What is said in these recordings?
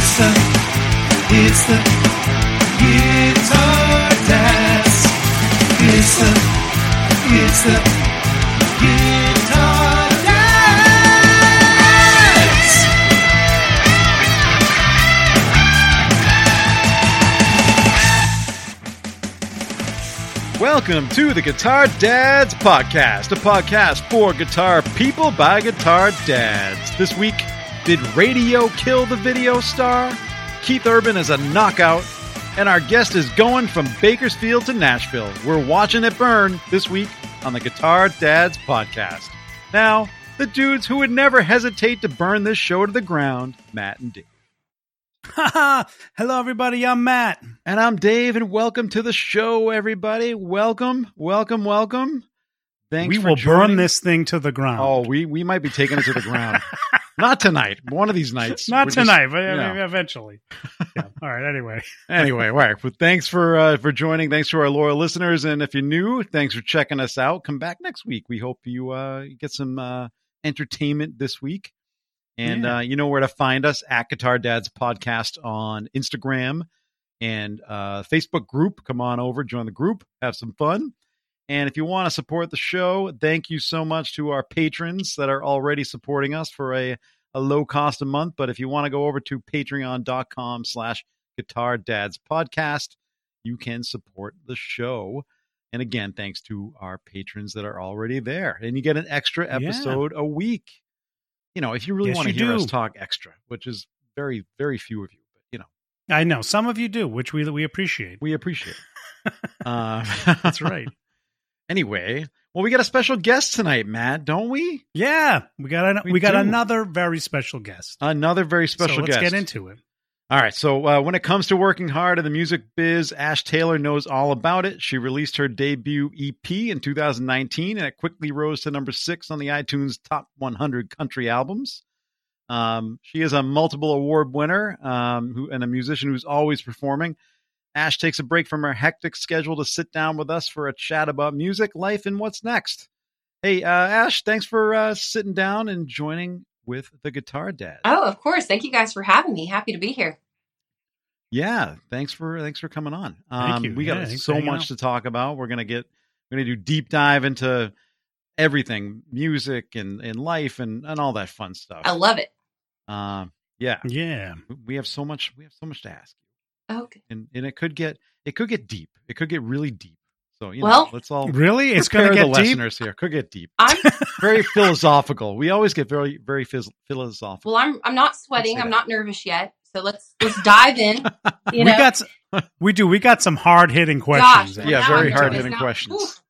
It's the Guitar Dads. It's the Guitar Dads. Welcome to the Guitar Dads Podcast, a podcast for guitar people by guitar dads. This week, did radio kill the video star? Keith Urban is a knockout, and our guest is going from Bakersfield to Nashville. We're watching it burn this week on the Guitar Dads Podcast. Now, the dudes who would never hesitate to burn this show to the ground, Matt and Dave. Hello, everybody. I'm Matt. And I'm Dave, and welcome to the show, everybody. Welcome. Thanks we for will joining. burn this thing to the ground. Oh, we might be taking it to the ground. Not tonight. One of these nights. Not We're tonight, just, but you know. eventually. Yeah. All right. Anyway. Anyway, all right. Well, thanks for joining. Thanks to our loyal listeners. And if you're new, thanks for checking us out. Come back next week. We hope you get some entertainment this week. And you know where to find us at Guitar Dads Podcast on Instagram and Facebook group. Come on over, join the group, have some fun. And if you want to support the show, thank you so much to our patrons that are already supporting us for a low cost a month. But if you want to go over to patreon.com/Guitar Dads Podcast, you can support the show. And again, thanks to our patrons that are already there. And you get an extra episode a week. You know, if you really want to hear us talk extra, which is very, very few of you, but you know. I know some of you do, which we appreciate. We appreciate. That's right. Anyway, well, we got a special guest tonight, Matt, don't we? Yeah, we got another very special guest. Another very special guest. Let's get into it. All right. So when it comes to working hard in the music biz, Ash Taylor knows all about it. She released her debut EP in 2019, and it quickly rose to number 6 on the iTunes Top 100 Country Albums. She is a multiple award winner and a musician who's always performing. Ash takes a break from her hectic schedule to sit down with us for a chat about music, life, and what's next. Hey, Ash, thanks for sitting down and joining with the Guitar Dad. Oh, of course. Thank you guys for having me. Happy to be here. Yeah, thanks for coming on. Thank you. We got so much to talk about. We're gonna do deep dive into everything, music and life and all that fun stuff. I love it. Yeah. We have so much to ask you. Okay. And it could get deep. It could get really deep. So let's all really it's going to get the deep. Listeners here. Could get deep. I'm very philosophical. We always get very very philosophical. Well, I'm not sweating. I'm not nervous yet. So let's dive in. We got some hard hitting questions. Gosh, yeah, very hard hitting now. questions.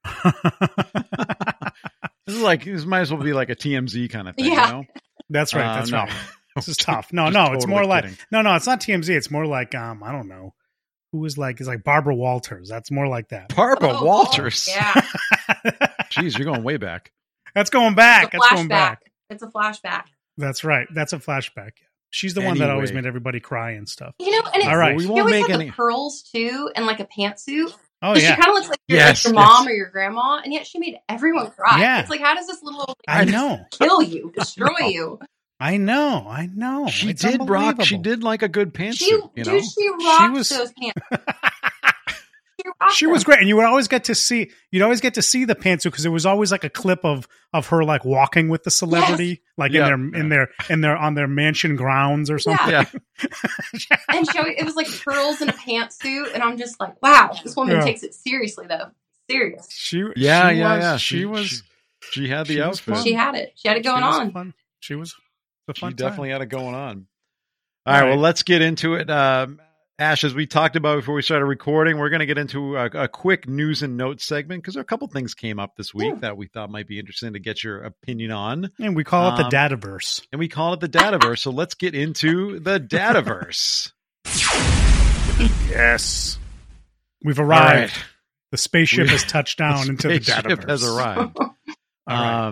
This might as well be like a TMZ kind of thing. Yeah. You know? That's right. That's right. This is tough. No, it's totally more kidding. like it's not TMZ. It's more like I don't know who is like it's like Barbara Walters. That's more like that. Barbara Walters. Yeah. Jeez, you're going way back. That's going back. It's a flashback. It's a flashback. That's right. That's a flashback. She's the one that always made everybody cry and stuff. You know, and it's, all right. We she won't always make had any the pearls too, and like a pantsuit. Oh She yeah. kind of looks like your mom or your grandma, and yet she made everyone cry. Yeah. It's like, how does this little I know kill you, destroy you? I know. She It's did rock. unbelievable. She did like a good pantsuit. She rocked those pants. She was great, and you would always get to see. You'd always get to see the pantsuit because it was always like a clip of her like walking with the celebrity, like in their on their mansion grounds or something. Yeah. And it was like pearls in a pantsuit, and I'm just like, wow, this woman takes it seriously though. Serious. She had the outfit. She had it. She had it going on. Fun. She was a fun. She definitely time. had it going on. All right, well, let's get into it. Ash, as we talked about before we started recording, we're going to get into a quick news and notes segment because a couple things came up this week that we thought might be interesting to get your opinion on. And we call it the Dataverse. So let's get into the Dataverse. Yes. We've arrived. Right. The spaceship has touched down into the Dataverse. Has arrived. All right.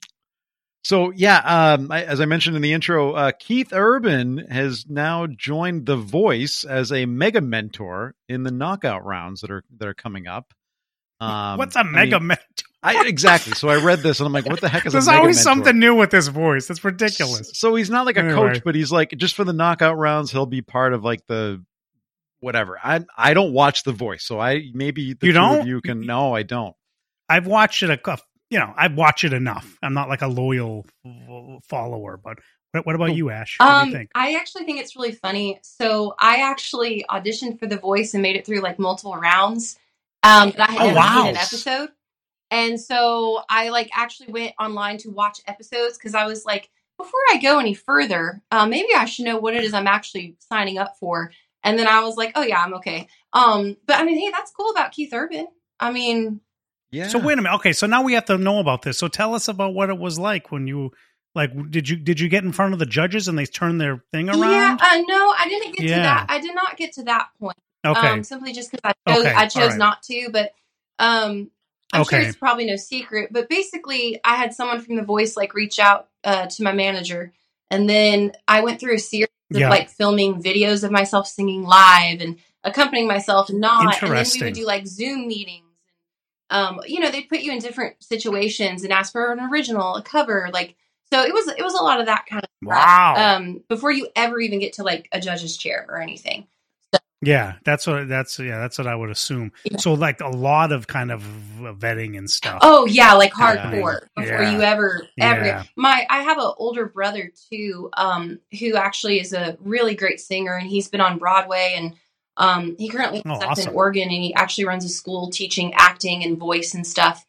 As I mentioned in the intro, Keith Urban has now joined The Voice as a mega mentor in the knockout rounds that are coming up. What's a mega mentor? Exactly. So I read this and I'm like, what the heck is There's a mega always mentor? something new with this voice. That's ridiculous. So he's not like a Anyway. coach, but he's like, just for the knockout rounds, he'll be part of like the whatever. I don't watch The Voice, so maybe the You two don't? of you can. No, I don't. I've watched it I watch it enough. I'm not like a loyal follower, but what about you, Ash? What do you think? I actually think it's really funny. So I actually auditioned for The Voice and made it through like multiple rounds. But I had never seen an episode. And so I like actually went online to watch episodes because I was like, before I go any further, maybe I should know what it is I'm actually signing up for. And then I was like, oh yeah, I'm okay. But I mean, hey, that's cool about Keith Urban. I mean, Yeah. So wait a minute. Okay, so now we have to know about this. So tell us about what it was like when you did you get in front of the judges and they turned their thing around? yeah, no, I didn't get to that. I did not get to that point. Okay. Simply just because I chose not to, but I'm sure it's probably no secret. But basically, I had someone from The Voice like reach out to my manager, and then I went through a series of like filming videos of myself singing live and accompanying myself not, and then we would do like Zoom meetings. They'd put you in different situations and ask for an original, a cover, like. So it was a lot of that kind of stuff, before you ever even get to like a judge's chair or anything. Yeah, that's what I would assume. Yeah. So like a lot of kind of vetting and stuff. Oh yeah, like hardcore before you ever. I have an older brother too, who actually is a really great singer, and he's been on Broadway, and he currently lives up in Oregon, and he actually runs a school teaching acting and voice and stuff.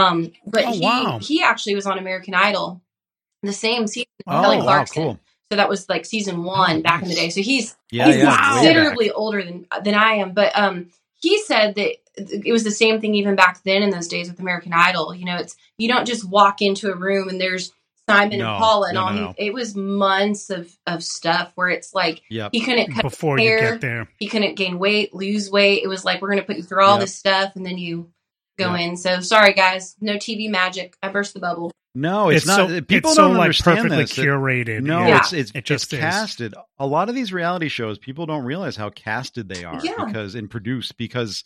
He actually was on American Idol the same season as Kelly Clarkson. Cool. So that was like season 1 back in the day. So he's considerably older than I am. But he said that it was the same thing even back then in those days with American Idol. You know, you don't just walk into a room and there's Simon and Paula and all. No. It was months of stuff where it's like he couldn't cut before hair, you get there. He couldn't gain weight, lose weight. It was like, we're going to put you through all this stuff and then you go in. So sorry guys, no TV magic. I burst the bubble. No, it's not. People don't understand perfectly this. curated. No, it's casted. A lot of these reality shows, people don't realize how casted they are and produced because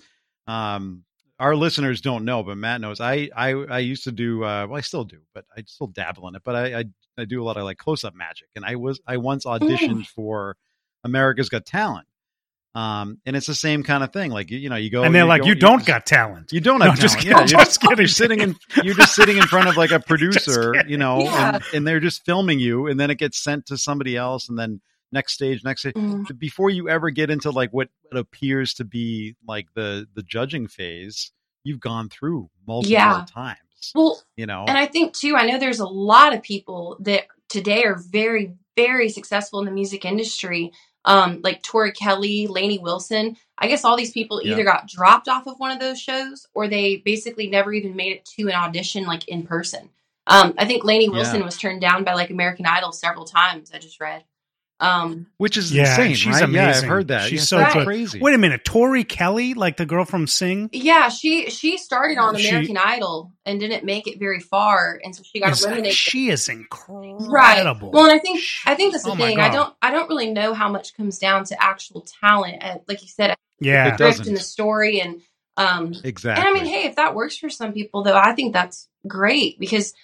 our listeners don't know, but Matt knows. I used to do. I still do, but I still dabble in it. But I do a lot of like close up magic, and I once auditioned for America's Got Talent. And it's the same kind of thing. Like, you go and they're like, you don't got talent. You don't have talent. You're sitting in front of like a producer, and they're just filming you, and then it gets sent to somebody else, and then next stage. Before you ever get into like what appears to be like the judging phase, you've gone through multiple times. Well, and I think too, I know there's a lot of people that today are very, very successful in the music industry. Like Tori Kelly, Lainey Wilson. I guess all these people either got dropped off of one of those shows or they basically never even made it to an audition like in person. I think Lainey Wilson was turned down by like American Idol several times. I just read. Which is insane. She's right? amazing. Yeah, I've heard that. She's so crazy. Wait a minute, Tori Kelly, like the girl from Sing? Yeah, she started on American Idol and didn't make it very far, and so she got eliminated. She is incredible. Right. Well, and I think that's the thing. I don't really know how much comes down to actual talent, like you said. It doesn't. In the story and exactly. And I mean, hey, if that works for some people, though, I think that's great because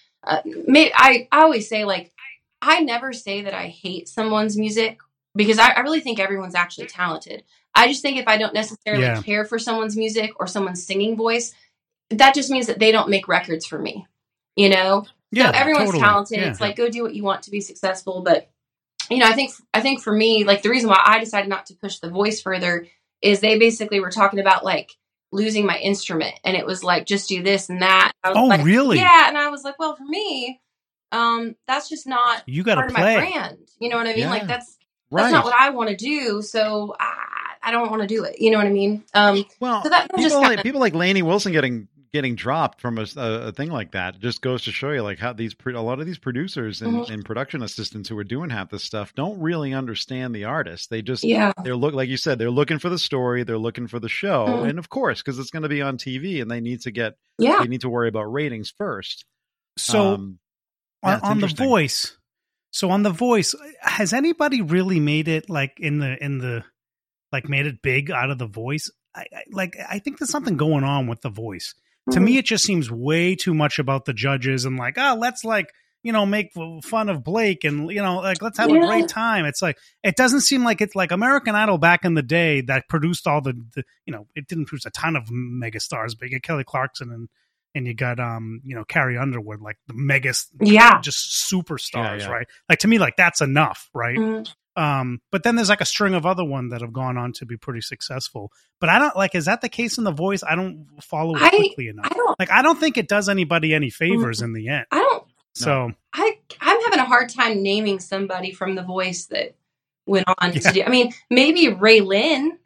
I always say like. I never say that I hate someone's music because I really think everyone's actually talented. I just think if I don't necessarily care for someone's music or someone's singing voice, that just means that they don't make records for me, Yeah. So everyone's talented. It's like, go do what you want to be successful. But, I think for me, like the reason why I decided not to push The Voice further is they basically were talking about like losing my instrument. And it was like, just do this and that. I was like, really? Yeah. And I was like, well, for me, that's just not you gotta part play. Of my brand. You know what I mean? Like that's not what I want to do. So I don't want to do it. You know what I mean? Well, so people like Lainey Wilson getting dropped from a thing like that just goes to show you like how a lot of these producers and production assistants who are doing half this stuff don't really understand the artist. They just they're like you said, they're looking for the story, they're looking for the show, and of course because it's going to be on TV and they need to worry about ratings first. So. On The Voice. So on The Voice, has anybody really made it like in the like made it big out of The Voice? I think there's something going on with The Voice To me, it just seems way too much about the judges and like, oh, let's like, make fun of Blake and, like, let's have a great time. It's like, it doesn't seem like it's like American Idol back in the day that produced all the it didn't produce a ton of megastars, but you get Kelly Clarkson and you got, Carrie Underwood, like the just superstars, right? Like, to me, like, that's enough, right? Mm-hmm. But then there's like a string of other ones that have gone on to be pretty successful. But I don't like, is that the case in The Voice? I don't follow it quickly enough. I don't think it does anybody any favors in the end. I don't. So I'm having a hard time naming somebody from The Voice that went on to do. I mean, maybe Ray Lynn.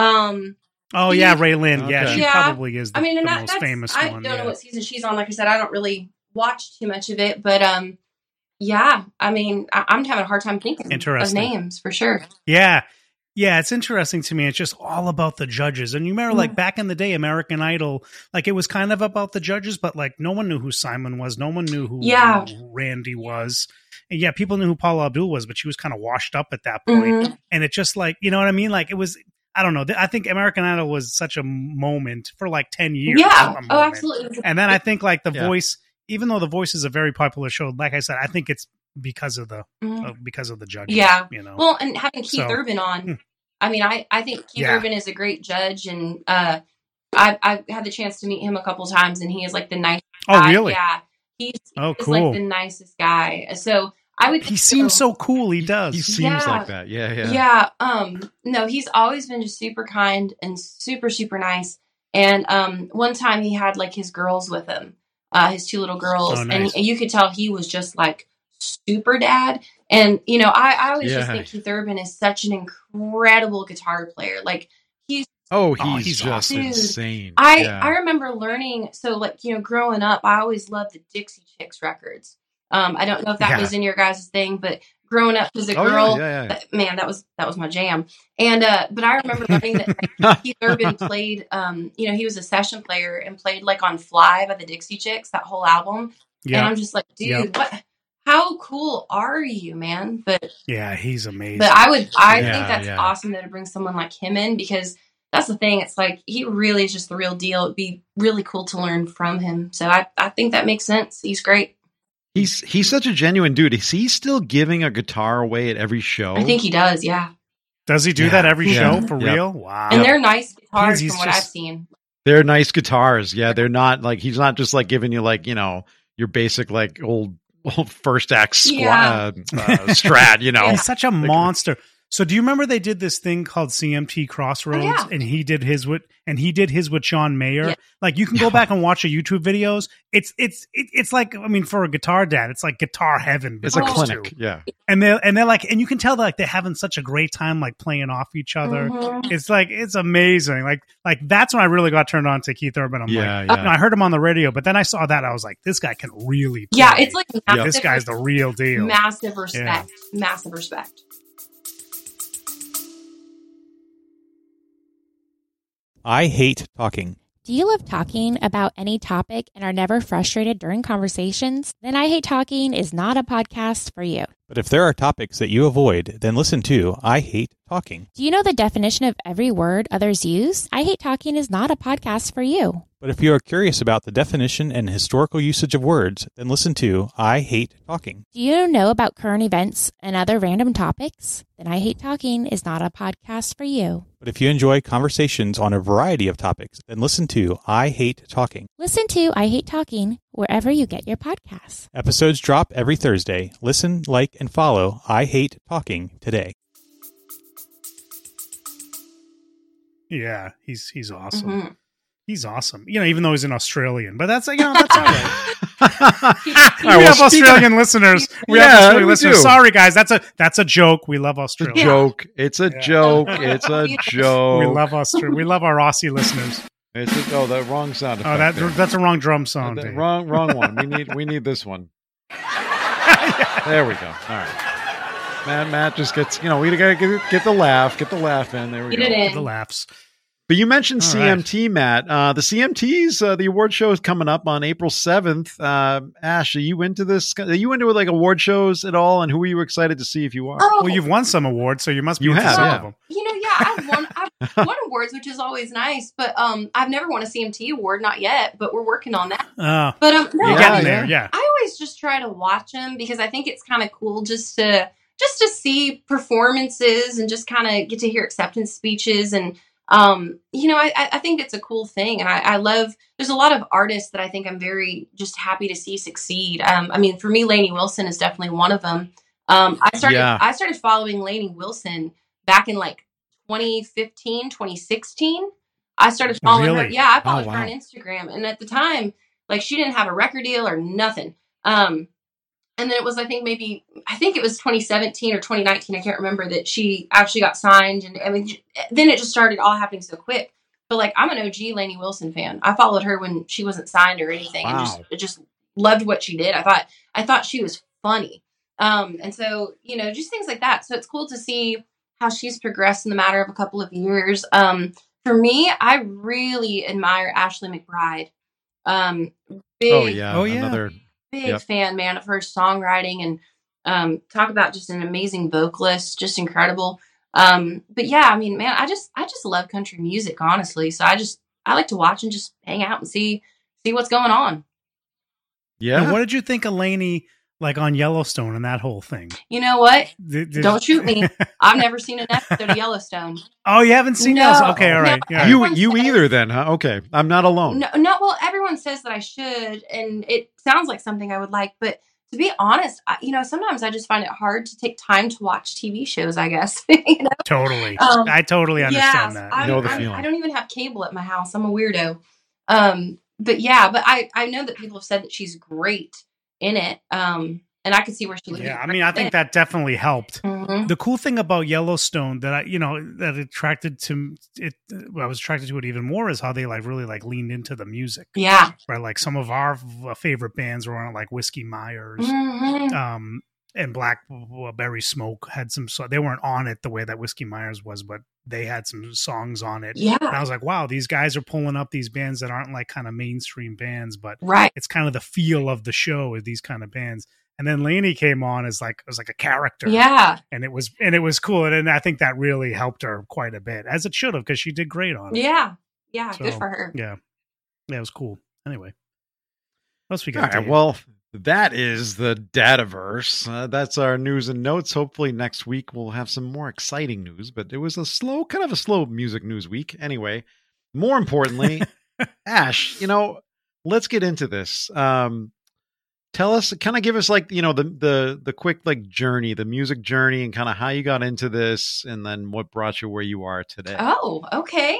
Ray Lynn. Okay. Yeah, she probably is the most famous one. I don't know what season she's on. Like I said, I don't really watch too much of it, but I mean, I'm having a hard time thinking of names for sure. Yeah. Yeah, it's interesting to me. It's just all about the judges. And you remember, like, back in the day, American Idol, like, it was kind of about the judges, but, like, no one knew who Simon was. No one knew who Randy was. And, people knew who Paula Abdul was, but she was kind of washed up at that point. Mm-hmm. And it just, like, you know what I mean? Like, it was, I don't know. I think American Idol was such a moment for, like, 10 years. Yeah. Oh, absolutely. And then I think, like, The Voice, even though The Voice is a very popular show, like I said, I think it's because of the judges. Yeah. Well, and having Keith Urban on, I mean, I think Keith Urban is a great judge, and I've had the chance to meet him a couple times, and he is like the nicest guy. Oh, really? Yeah. He's cool. like the nicest guy. So I would. He seems so cool. He does. He seems like that. Yeah. Yeah. No, he's always been just super kind and super, super nice. And one time he had like his girls with him, his two little girls, and you could tell he was just like super dad. And I always just think Keith Urban is such an incredible guitar player. Like he's just awesome. insane. I remember learning. So like growing up, I always loved the Dixie Chicks records. I don't know if that was in your guys' thing, but growing up as a girl, man, that was my jam. And but I remember learning that Keith Urban played. He was a session player and played like on "Fly" by the Dixie Chicks, that whole album. And I'm just like, dude, what? How cool are you, man? But he's amazing. But I think that's awesome to bring someone like him in, because that's the thing. It's like he really is just the real deal. It'd be really cool to learn from him. So I think that makes sense. He's great. He's such a genuine dude. Is he still giving a guitar away at every show? I think he does. Yeah. Does he do that every show for real? Wow. And they're nice guitars from what I've seen. They're nice guitars. Yeah, they're not like, he's not just like giving you like your basic like old first act Strat, He's such a monster. So do you remember they did this thing called CMT Crossroads, and he did his with John Mayer? Yeah. Like you can go back and watch the YouTube videos. It's like, I mean, for a guitar dad, it's like guitar heaven. It's a clinic, And they're like, and you can tell that like they're having such a great time like playing off each other. Mm-hmm. It's like, it's amazing. Like that's when I really got turned on to Keith Urban. I'm I heard him on the radio, but then I saw that I was like, this guy can really play. Yeah, it's like this guy's the real deal. Massive respect. Yeah. Massive respect. I hate talking. Do you love talking about any topic and are never frustrated during conversations? Then I Hate Talking is not a podcast for you. But if there are topics that you avoid, then listen to I Hate Talking. Do you know the definition of every word others use? I Hate Talking is not a podcast for you. But if you are curious about the definition and historical usage of words, then listen to I Hate Talking. Do you know about current events and other random topics? Then I Hate Talking is not a podcast for you. But if you enjoy conversations on a variety of topics, then listen to I Hate Talking. Listen to I Hate Talking wherever you get your podcasts. Episodes drop every Thursday. Listen, like, and follow I Hate Talking today. Yeah, he's awesome. Mm-hmm. He's awesome. Even though he's an Australian, but that's all right. We have Australian listeners. We have Australian listeners. Sorry, guys. That's a joke. We love Australia. It's a joke. It's a joke. We love Australia. We love our Aussie listeners. The wrong sound effect. That's a wrong drum song. Wrong one. We need this one. There we go. All right. Matt just gets. We gotta get the laugh. Get the laugh in. There we go. Get the laughs. But you mentioned CMT, Matt. The CMTs, the award show is coming up on April 7th. Ash, are you into this? Are you into like award shows at all? And who are you excited to see if you are? Well, you've won some awards, so you must be into some of them. I've won awards, which is always nice. But I've never won a CMT award, not yet. But we're working on that. But no, you're getting there, yeah. I always just try to watch them because I think it's kind of cool just to see performances and just kind of get to hear acceptance speeches. And I think it's a cool thing, and I love. There's a lot of artists that I think I'm very just happy to see succeed. I mean, for me, Lainey Wilson is definitely one of them. I started following Lainey Wilson back in like 2015, 2016. I started following her. Yeah, I followed her on Instagram. And at the time, like, she didn't have a record deal or nothing. And then it was, I think it was 2017 or 2019. I can't remember, that she actually got signed. And I mean, then it just started all happening so quick. But like, I'm an OG Lainey Wilson fan. I followed her when she wasn't signed or anything. Wow. And just loved what she did. I thought she was funny. And so, just things like that. So it's cool to see how she's progressed in the matter of a couple of years. For me, I really admire Ashley McBryde. Another big fan, man, of her songwriting, and talk about just an amazing vocalist, just incredible. But yeah, I mean, man, I just love country music, honestly. So I like to watch and just hang out and see what's going on. Yeah. And what did you think of Lainey, like, on Yellowstone and that whole thing? You know what? Don't shoot me. I've never seen an episode of Yellowstone. Oh, you haven't seen Yellowstone? Okay, all right. No, you either then, huh? Okay. I'm not alone. No, well, everyone says that I should, and it sounds like something I would like, but to be honest, sometimes I just find it hard to take time to watch TV shows, I guess. Totally. I totally understand that. I know the feeling. I don't even have cable at my house. I'm a weirdo. But I know that people have said that she's great in it. And I could see where she would be. Yeah, I mean, I think that definitely helped. Mm-hmm. The cool thing about Yellowstone that I was attracted to it even more is how they really leaned into the music. Yeah. Right. Like, some of our favorite bands were on it, like Whiskey Myers, and Blackberry Smoke had some. So they weren't on it the way that Whiskey Myers was, but they had some songs on it. Yeah. And I was like, wow, these guys are pulling up these bands that aren't like kind of mainstream bands, but it's kind of the feel of the show with these kind of bands. And then Lainey came on as like a character. Yeah. And it was cool. And I think that really helped her quite a bit, as it should have, because she did great on it. Yeah. Yeah. So, good for her. Yeah. Yeah, it was cool. Anyway. What else we got? All right, well, that is the Dataverse. That's our news and notes. Hopefully next week we'll have some more exciting news, but it was kind of a slow music news week. Anyway, more importantly, Ash, let's get into this. Tell us, kind of give us the quick journey, the music journey, and kind of how you got into this, and then what brought you where you are today. Oh, okay.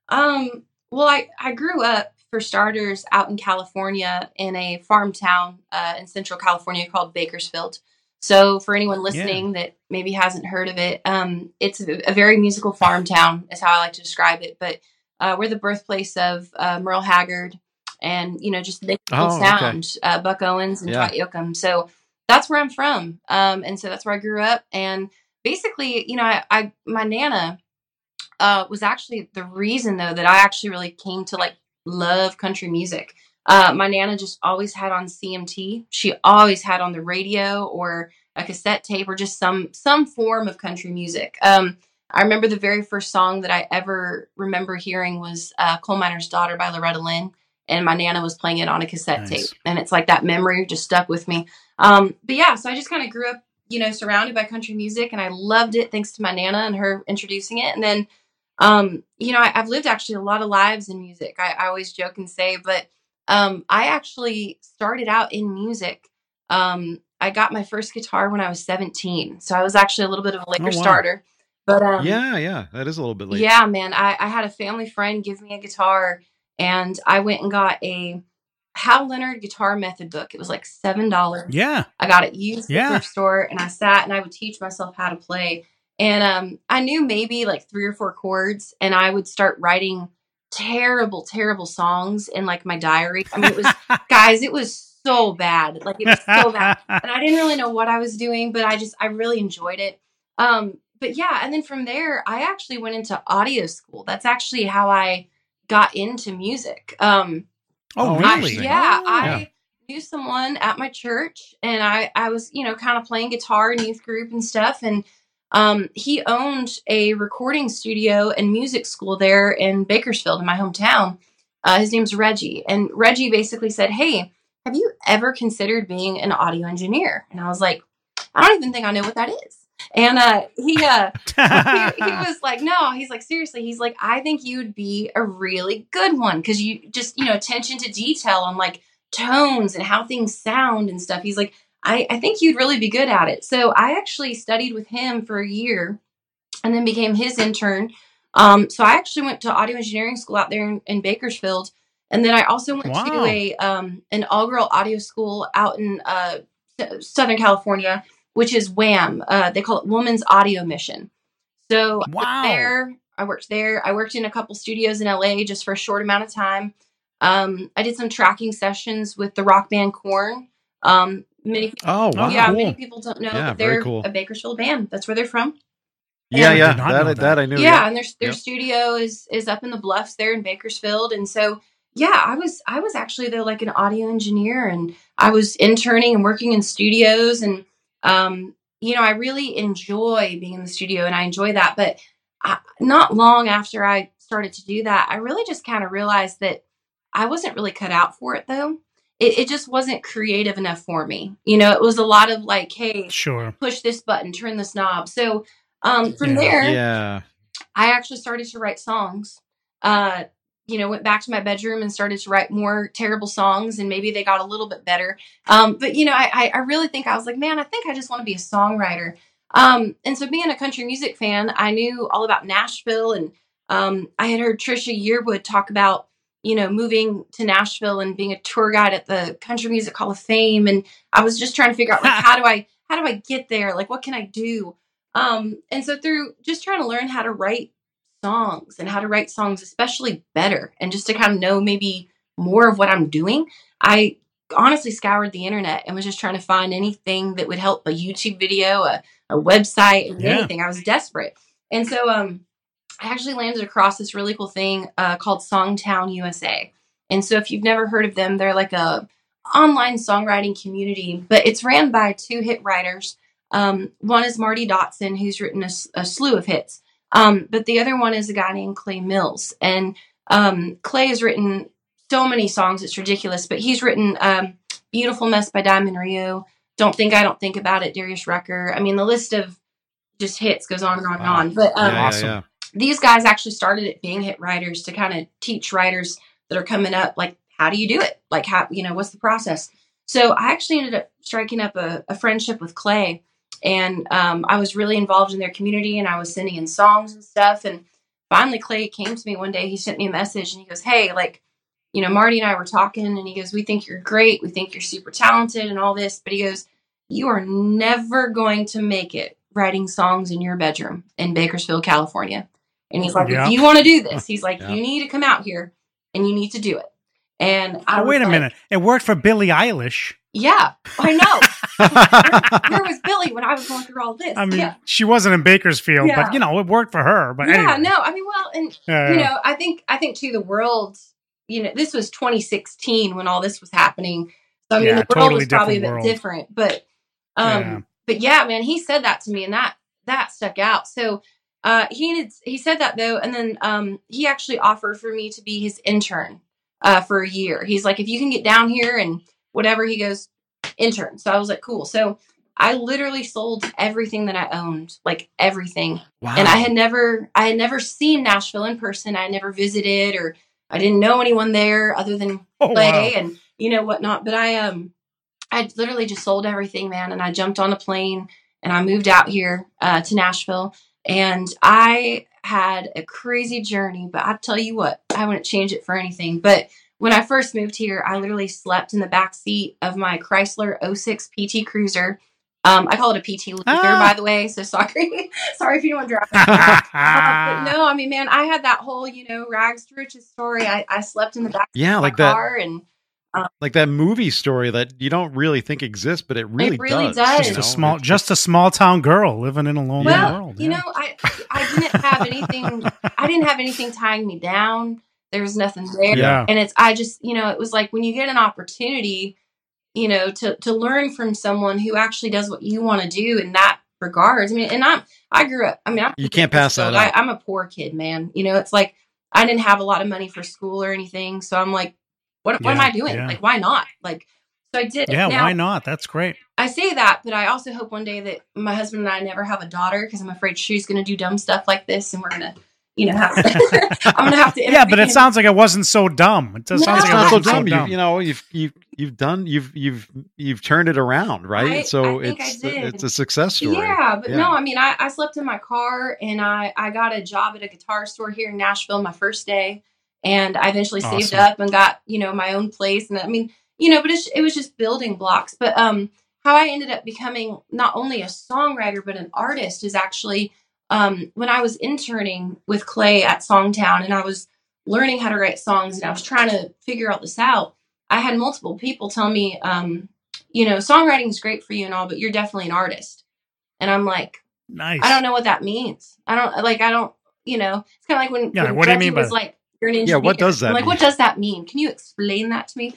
Well, I grew up, for starters, out in California in a farm town in Central California called Bakersfield. So for anyone listening that maybe hasn't heard of it, it's a very musical farm town is how I like to describe it. But we're the birthplace of Merle Haggard, and just the sound, Buck Owens and Trot Yoakam. So that's where I'm from. And so that's where I grew up. And basically, my Nana was actually the reason, though, that I actually really came to love country music. My Nana just always had on CMT. She always had on the radio or a cassette tape or just some form of country music. I remember the very first song that I ever remember hearing was Coal Miner's Daughter by Loretta Lynn. And my Nana was playing it on a cassette tape. And it's like that memory just stuck with me. But yeah, so I just kind of grew up, surrounded by country music, and I loved it thanks to my Nana and her introducing it. And then, I've lived actually a lot of lives in music. I always joke and say, but I actually started out in music. I got my first guitar when I was 17. So I was actually a little bit of a later starter. But yeah, that is a little bit late. Yeah, man. I had a family friend give me a guitar, and I went and got a Hal Leonard guitar method book. It was like $7. Yeah. I got it used at the thrift store, and I sat and I would teach myself how to play. And I knew maybe 3 or 4 chords, and I would start writing terrible, terrible songs in my diary. I mean, it was, guys, it was so bad. It was so bad. And I didn't really know what I was doing, but I really enjoyed it. But yeah, and then from there, I actually went into audio school. That's actually how I got into music. Oh, really? I knew someone at my church, and I was, kind of playing guitar in youth group and stuff. And He owned a recording studio and music school there in Bakersfield, in my hometown. His name's Reggie. And Reggie basically said, hey, have you ever considered being an audio engineer? And I was like, I don't even think I know what that is. And he was like, no, he's like, seriously, he's like, I think you would be a really good one because you just, attention to detail on like tones and how things sound and stuff. He's like, I think you'd really be good at it. So I actually studied with him for a year and then became his intern. So I actually went to audio engineering school out there in Bakersfield. And then I also went to an all-girl audio school out in Southern California, which is WAM. They call it Women's Audio Mission. So I worked there. I worked in a couple studios in LA just for a short amount of time. I did some tracking sessions with the rock band Korn. Many people don't know that they're a Bakersfield band. That's where they're from. That I knew. Yeah, and their studio is up in the Bluffs there in Bakersfield. And so, I was actually there like an audio engineer, and I was interning and working in studios. And, I really enjoy being in the studio, and I enjoy that. But not long after I started to do that, I really just kind of realized that I wasn't really cut out for it, though. It just wasn't creative enough for me. It was a lot of like, hey, push this button, turn this knob. So from there, I actually started to write songs. Went back to my bedroom and started to write more terrible songs, and maybe they got a little bit better. But I really think I was like, man, I think I just want to be a songwriter. And so being a country music fan, I knew all about Nashville, and I had heard Trisha Yearwood talk about moving to Nashville and being a tour guide at the Country Music Hall of Fame. And I was just trying to figure out, like, how do I get there? Like, what can I do? And so through just trying to learn how to write songs and how to write songs, especially better, and just to kind of know maybe more of what I'm doing, I honestly scoured the internet and was just trying to find anything that would help, a YouTube video, a website, anything. I was desperate. And so, I actually landed across this really cool thing called Songtown USA. And so if you've never heard of them, they're like a online songwriting community, but it's ran by two hit writers. One is Marty Dotson, who's written a slew of hits. But the other one is a guy named Clay Mills. And Clay has written so many songs, it's ridiculous. But he's written Beautiful Mess by Diamond Rio, Don't Think I Don't Think About It, Darius Rucker. I mean, the list of just hits goes on and on and on. But awesome. These guys actually started at being hit writers to kind of teach writers that are coming up, like, how do you do it? Like, how, what's the process? So I actually ended up striking up a friendship with Clay, and I was really involved in their community, and I was sending in songs and stuff. And finally Clay came to me one day. He sent me a message and he goes, hey, like, Marty and I were talking, and he goes, we think you're great. We think you're super talented and all this. But he goes, you are never going to make it writing songs in your bedroom in Bakersfield, California. And he's like, if you want to do this, he's like, you need to come out here and you need to do it. And wait a minute. It worked for Billie Eilish. Yeah, I know. Where was Billie when I was going through all this? I mean, she wasn't in Bakersfield, but it worked for her. But anyway. No, I mean, well, and I think too, the world, this was 2016 when all this was happening. So I mean, the world was probably a bit different, but yeah, man, he said that to me, and that stuck out. So he said that though, and then he actually offered for me to be his intern for a year. He's like, if you can get down here and whatever, he goes, intern. So I was like, cool. So I literally sold everything that I owned, like everything. Wow. And I had never seen Nashville in person. I had never visited, or I didn't know anyone there other than Clay and whatnot. But I literally just sold everything, man. And I jumped on a plane and I moved out here to Nashville. And I had a crazy journey, but I tell you what, I wouldn't change it for anything. But when I first moved here, I literally slept in the back seat of my Chrysler 06 PT Cruiser. I call it a PT Loser, by the way. So sorry. Sorry if you don't want to drive. But no, I mean, man, I had that whole, rags to riches story. I slept in the back seat of my car, and like that movie story that you don't really think exists, but it really does. Just a small town girl living in a lonely world. I didn't have anything. I didn't have anything tying me down. There was nothing there. Yeah. And I just, it was like when you get an opportunity, to learn from someone who actually does what you want to do in that regards. I mean, and I grew up, I mean, you can't pass that up. I'm a poor kid, man. You know, it's like, I didn't have a lot of money for school or anything. So I'm like, what am I doing? Like, why not? Like, so I did. Yeah, now, why not? That's great. I say that, but I also hope one day that my husband and I never have a daughter, because I'm afraid she's going to do dumb stuff like this, and we're going to, you know, have to, I'm going to have to. Yeah, but it sounds like it wasn't so dumb. It sounds like it wasn't so dumb. You know, you've turned it around, right? So it's a success story. Yeah, but no, I mean, I slept in my car, and I got a job at a guitar store here in Nashville my first day, and I eventually saved up and got, you know, my own place. And I mean, you know, but it was just building blocks. But how I ended up becoming not only a songwriter but an artist is actually when I was interning with Clay at Songtown, and I was learning how to write songs, and I was trying to figure all this out. I had multiple people tell me, you know, songwriting is great for you and all, but you're definitely an artist. And I'm like, nice. I don't know what that means. I don't, you know, it's kind of like when what do you mean was like, you're an engineer. Yeah, what does that mean? Like, what does that mean? Can you explain that to me?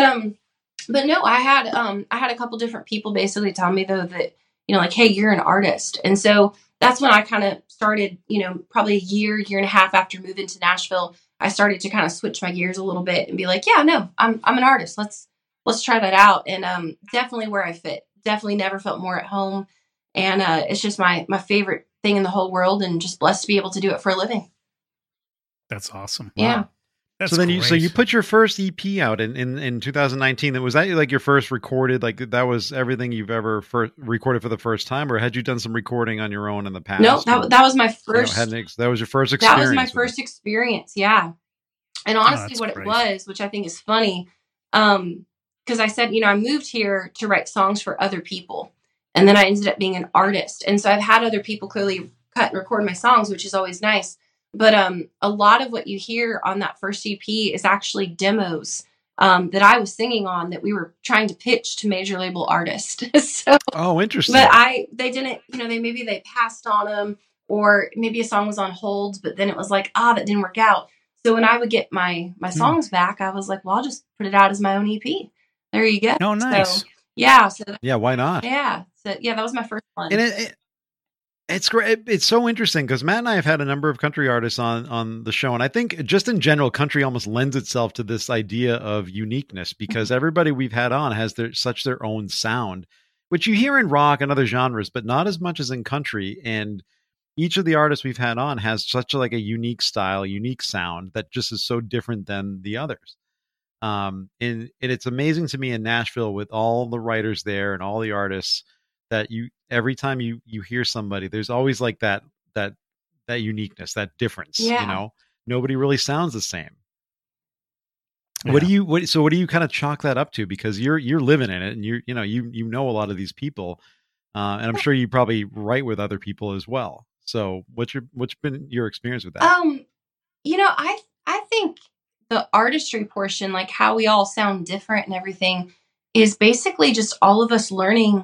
But no, I had a couple different people basically tell me though that, you know, like, hey, you're an artist. And so that's when I kind of started, you know, probably a year and a half after moving to Nashville, I started to kind of switch my gears a little bit and be like, yeah, no, I'm an artist. Let's try that out. And definitely where I fit. Definitely never felt more at home. And it's just my favorite thing in the whole world, and just blessed to be able to do it for a living. That's awesome. Wow. Yeah. That's so then great. you put your first EP out in 2019. Was that like your first recorded? Like that was everything you've ever recorded for the first time, or had you done some recording on your own in the past? No, that was my first. That was your first experience. That was my first experience. Yeah, and honestly, what great. It was, which I think is funny, because I said, you know, I moved here to write songs for other people, and then I ended up being an artist, and so I've had other people clearly cut and record my songs, which is always nice. But a lot of what you hear on that first EP is actually demos that I was singing on that we were trying to pitch to major label artists. So, interesting. But they didn't, you know, maybe they passed on them, or maybe a song was on hold, but then it was like, that didn't work out. So when I would get my songs back, I was like, well, I'll just put it out as my own EP. There you go. Oh, nice. So, yeah. Yeah, why not? Yeah. So yeah, that was my first one. And it's great. It's so interesting because Matt and I have had a number of country artists on the show. And I think just in general, country almost lends itself to this idea of uniqueness, because everybody we've had on has their own sound, which you hear in rock and other genres, but not as much as in country. And each of the artists we've had on has such a unique style, unique sound that just is so different than the others. And it's amazing to me in Nashville with all the writers there and all the artists that every time you hear somebody, there's always like that uniqueness, that difference. Yeah. You know, nobody really sounds the same. Yeah. What do you kind of chalk that up to? Because you're living in it, and you know a lot of these people, and I'm sure you probably write with other people as well. So what's been your experience with that? You know, I think the artistry portion, like how we all sound different and everything, is basically just all of us learning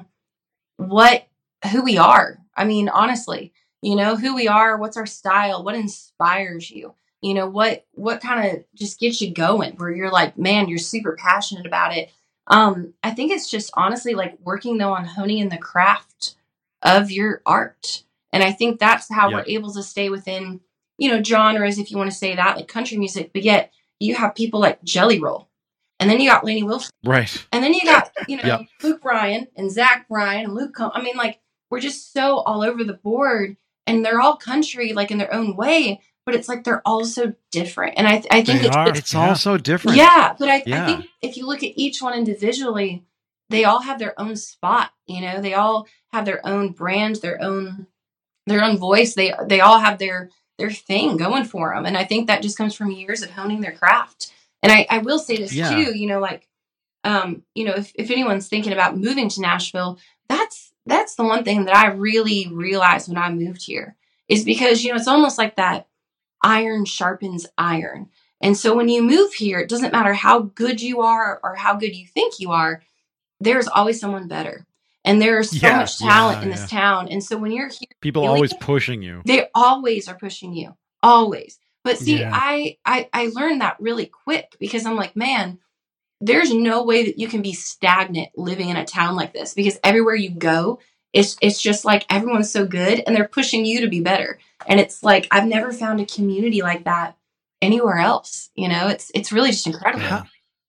who we are. I mean, honestly, you know, who we are, what's our style, what inspires you, you know, what kind of just gets you going, where you're like, man, you're super passionate about it. I think it's just honestly like working though on honing in the craft of your art. And I think that's how we're able to stay within, you know, genres, if you want to say that, like country music, but yet you have people like Jelly Roll. And then you got Lainey Wilson. Right. And then you got, you know, Luke Bryan and Zach Bryan and Luke. I mean, like, we're just so all over the board, and they're all country, like in their own way, but it's like they're all so different. And I think it's all so different. Yeah. But I think if you look at each one individually, they all have their own spot. You know, they all have their own brand, their own voice. They all have their thing going for them. And I think that just comes from years of honing their craft. And I will say this too, you know, like, you know, if anyone's thinking about moving to Nashville, that's the one thing that I really realized when I moved here, is because, you know, it's almost like that iron sharpens iron. And so when you move here, it doesn't matter how good you are or how good you think you are, there's always someone better. And there's so much talent in this town. And so when you're here, people are always pushing you. They always are pushing you. Always. But see, I learned that really quick, because I'm like, man, there's no way that you can be stagnant living in a town like this, because everywhere you go it's just like everyone's so good and they're pushing you to be better. And it's like, I've never found a community like that anywhere else. You know, it's really just incredible.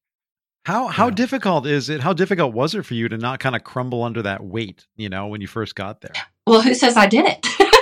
How difficult is it? How difficult was it for you to not kind of crumble under that weight, you know, when you first got there? Well, who says I didn't?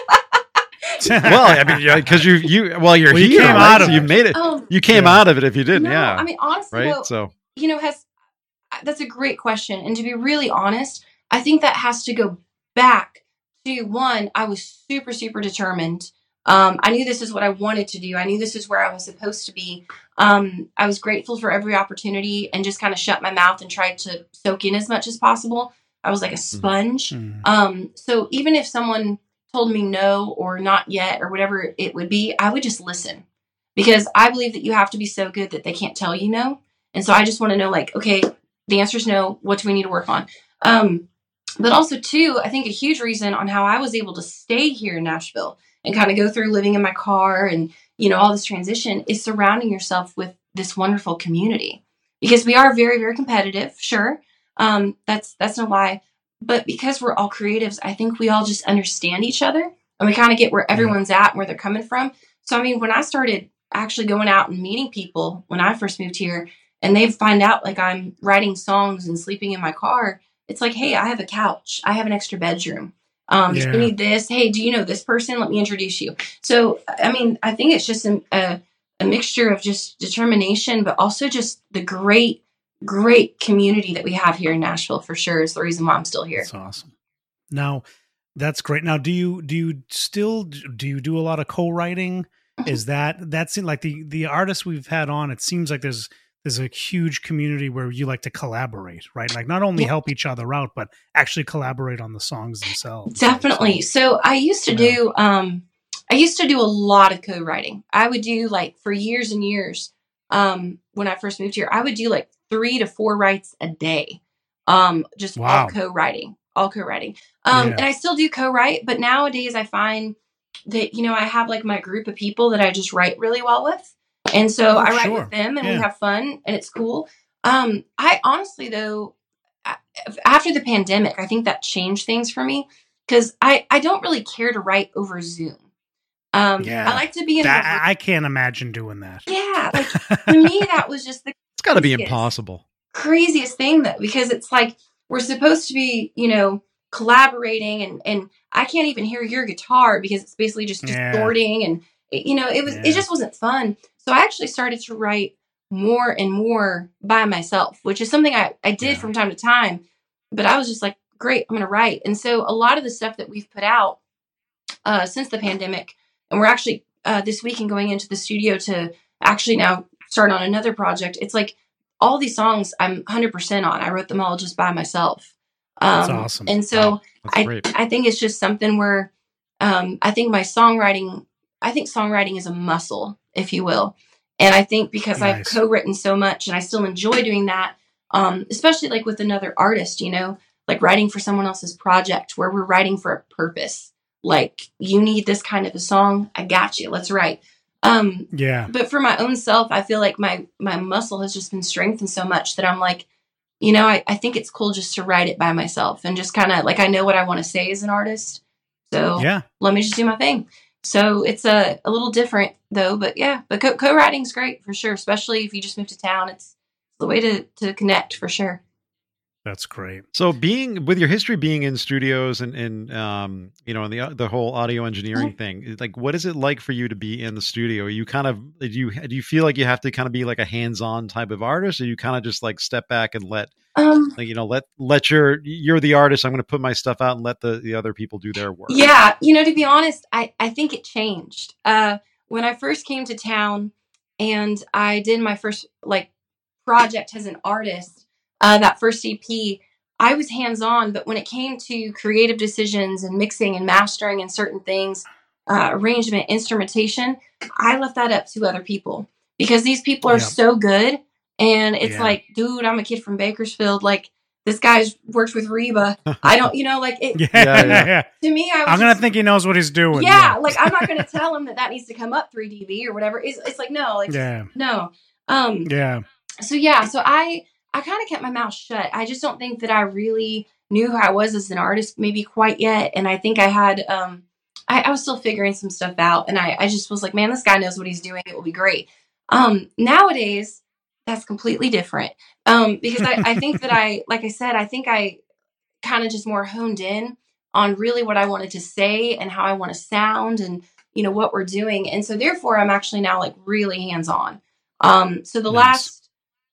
Well, I mean, because you're here, came right? out of So you it. made it. You came out of it if you didn't, No, yeah. I mean, honestly, right. though, So you know, that's a great question. And to be really honest, I think that has to go back to one, I was super, super determined. I knew this is what I wanted to do. I knew this is where I was supposed to be. I was grateful for every opportunity and just kind of shut my mouth and tried to soak in as much as possible. I was like a sponge. So even if someone told me no or not yet or whatever it would be, I would just listen, because I believe that you have to be so good that they can't tell you no. And so I just want to know, like, okay, the answer is no. What do we need to work on? But also, too, I think a huge reason on how I was able to stay here in Nashville and kind of go through living in my car and, you know, all this transition is surrounding yourself with this wonderful community, because we are very, very competitive. Sure. That's no lie. But because we're all creatives, I think we all just understand each other and we kind of get where everyone's at and where they're coming from. So, I mean, when I started actually going out and meeting people when I first moved here and they find out like I'm writing songs and sleeping in my car, it's like, hey, I have a couch. I have an extra bedroom. You need this. Hey, do you know this person? Let me introduce you. So, I mean, I think it's just a mixture of just determination, but also just the great community that we have here in Nashville, for sure, is the reason why I'm still here. That's awesome. Now, that's great. Now, do you do a lot of co-writing? Is that's like the artists we've had on? It seems like there's a huge community where you like to collaborate, right? Like not only help each other out, but actually collaborate on the songs themselves. Definitely. So I used to do a lot of co-writing. I would do, like, for years and years, when I first moved here, I would do like 3 to 4 writes a day. Just all co-writing. And I still do co-write, but nowadays I find that, you know, I have like my group of people that I just write really well with. And so I write with them and we have fun and it's cool. I honestly, though, after the pandemic, I think that changed things for me, because I don't really care to write over Zoom. I like to be in I can't imagine doing that. Yeah. Like, to me, that was just it's got to be impossible. Craziest thing, though, because it's like we're supposed to be, you know, collaborating and I can't even hear your guitar because it's basically just distorting and, you know, it just wasn't fun. So I actually started to write more and more by myself, which is something I did from time to time, but I was just like, great, I'm going to write. And so a lot of the stuff that we've put out since the pandemic, and we're actually this weekend going into the studio to actually now start on another project. It's like all these songs I'm 100% on. I wrote them all just by myself. That's awesome. And so I think it's just something where I think songwriting is a muscle, if you will. And I think because I've co-written so much and I still enjoy doing that, especially like with another artist, you know, like writing for someone else's project where we're writing for a purpose. Like, you need this kind of a song. I got you. Let's write. But for my own self, I feel like my muscle has just been strengthened so much that I'm like, you know, I think it's cool just to write it by myself and just kind of like, I know what I want to say as an artist. So let me just do my thing. So it's a little different though, but co-writing is great for sure. Especially if you just move to town, it's the way to connect for sure. That's great. So with your history being in studios and you know, and the whole audio engineering thing, like, what is it like for you to be in the studio? Are you kind of, do you feel like you have to kind of be like a hands-on type of artist, or you kind of just like step back and let you're the artist, I'm going to put my stuff out and let the other people do their work? Yeah. You know, to be honest, I think it changed. When I first came to town and I did my first like project as an artist, that first EP, I was hands-on, but when it came to creative decisions and mixing and mastering and certain things, arrangement, instrumentation, I left that up to other people, because these people are so good. And it's like, dude, I'm a kid from Bakersfield. Like, this guy's worked with Reba. I don't, you know, like it. To me, I'm going to think he knows what he's doing. Like, I'm not going to tell him that needs to come up 3 dB or whatever. It's like, no, like, no. So I kind of kept my mouth shut. I just don't think that I really knew who I was as an artist maybe quite yet. And I think I had, I was still figuring some stuff out, and I just was like, man, this guy knows what he's doing. It will be great. Nowadays, that's completely different. Because I think that like I said, I think I kind of just more honed in on really what I wanted to say and how I want to sound and, you know, what we're doing. And so therefore I'm actually now like really hands-on. So the last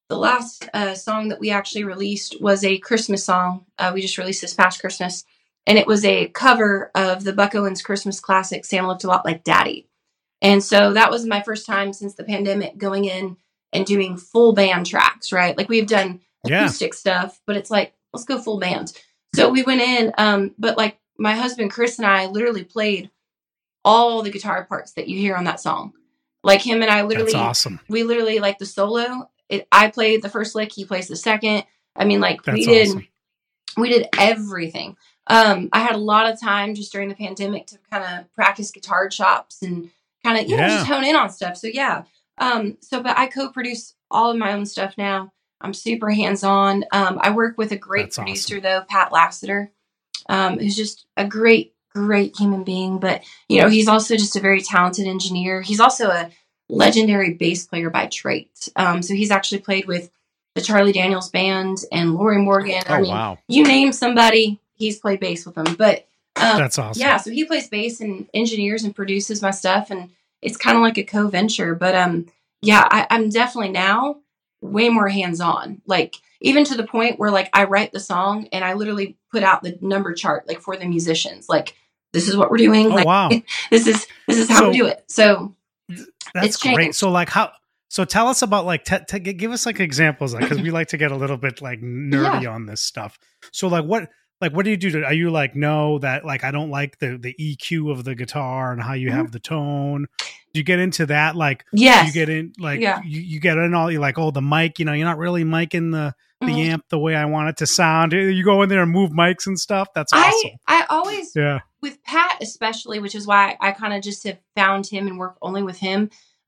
song that we actually released was a Christmas song. We just released this past Christmas, and it was a cover of the Buck Owens Christmas classic, Santa Looked a Lot Like Daddy. And so that was my first time since the pandemic going in and doing full band tracks, right? Like we've done acoustic stuff, but it's like, let's go full band. So we went in, but like my husband, Chris, and I literally played all the guitar parts that you hear on that song. Like him and I literally, that's awesome. We literally like the solo. I played the first lick, he plays the second. I mean, like that's awesome. We did everything. I had a lot of time just during the pandemic to kind of practice guitar chops and kind of, you know, just hone in on stuff. So yeah. But I co-produce all of my own stuff now. I'm super hands-on. I work with a great producer though, Pat Lassiter, who's just a great human being. But, you know, he's also just a very talented engineer. He's also a legendary bass player by trade. So he's actually played with the Charlie Daniels Band and Lori Morgan. Oh, wow. You name somebody, he's played bass with them. But that's awesome. Yeah, so he plays bass and engineers and produces my stuff, and it's kind of like a co-venture. But I'm definitely now way more hands-on, like even to the point where like I write the song and I literally put out the number chart like for the musicians, like this is what we're doing. Oh, like, wow. This is how we do it. So that's great. So like so tell us about like, give us like examples, like, cause we like to get a little bit like nerdy on this stuff. So like what do you do? Are you like, no, that like, I don't like the EQ of the guitar and how you have the tone. Do you get into that? Like, yes. You get in like, you get in all, you're like, oh, the mic, you know, you're not really micing the amp the way I want it to sound. You go in there and move mics and stuff. That's awesome. I always, with Pat especially, which is why I kind of just have found him and work only with him.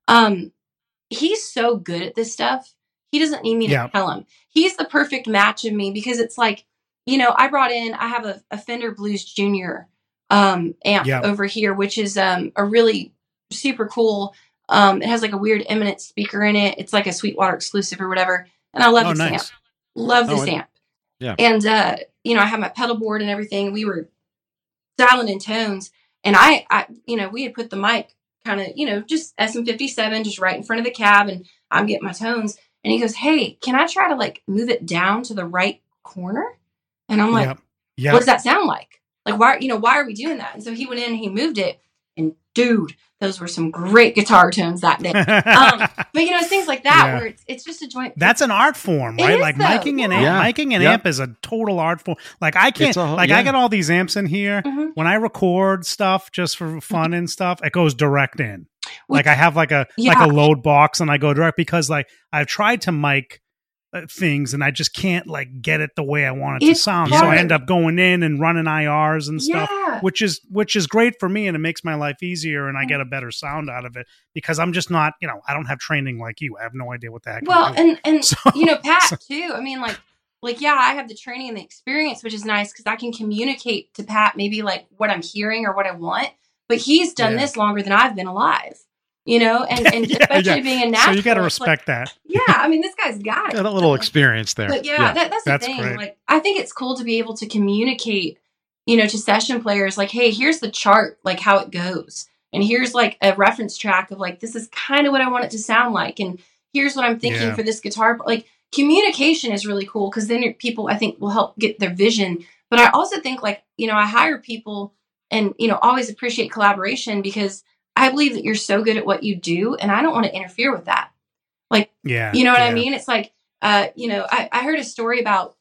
He's so good at this stuff. He doesn't need me to tell him. He's the perfect match of me, because it's like, you know, I have a Fender Blues Junior amp over here, which is a really super cool. It has like a weird Eminence speaker in it. It's like a Sweetwater exclusive or whatever. And I love this amp. Love this amp. Yeah. And, you know, I have my pedal board and everything. We were dialing in tones, and I you know, we had put the mic kind of, you know, just SM57, just right in front of the cab, and I'm getting my tones. And he goes, hey, can I try to like move it down to the right corner? And I'm like, what does that sound like? Like, why are we doing that? And so he went in and he moved it, and dude, those were some great guitar tones that day. But you know, it's things like that where it's just a joint. That's an art form, right? Like miking an amp is a total art form. Like I can't, I got all these amps in here. Mm-hmm. When I record stuff just for fun and stuff, it goes direct in. Like I have like a load box, and I go direct, because like I've tried to mic things and I just can't like get it the way I want it to sound. So I end up going in and running IRs and stuff, which is great for me, and it makes my life easier, and I get a better sound out of it, because I'm just not, you know, I don't have training like you. I have no idea what the heck. Well, and so, you know, Pat too. I mean, like I have the training and the experience, which is nice, because I can communicate to Pat maybe like what I'm hearing or what I want. But he's done this longer than I've been alive. You know, and especially being a natural. So you got to respect that. Yeah, I mean, this guy's got it. Got a little experience there. But that's the thing. Great. Like, I think it's cool to be able to communicate, you know, to session players, like, hey, here's the chart, like how it goes. And here's like a reference track of like, this is kind of what I want it to sound like. And here's what I'm thinking for this guitar. Like, communication is really cool, because then people, I think, will help get their vision. But I also think, like, you know, I hire people and, you know, always appreciate collaboration, because I believe that you're so good at what you do, and I don't want to interfere with that. Like, you know what I mean? It's like, you know, I heard a story about,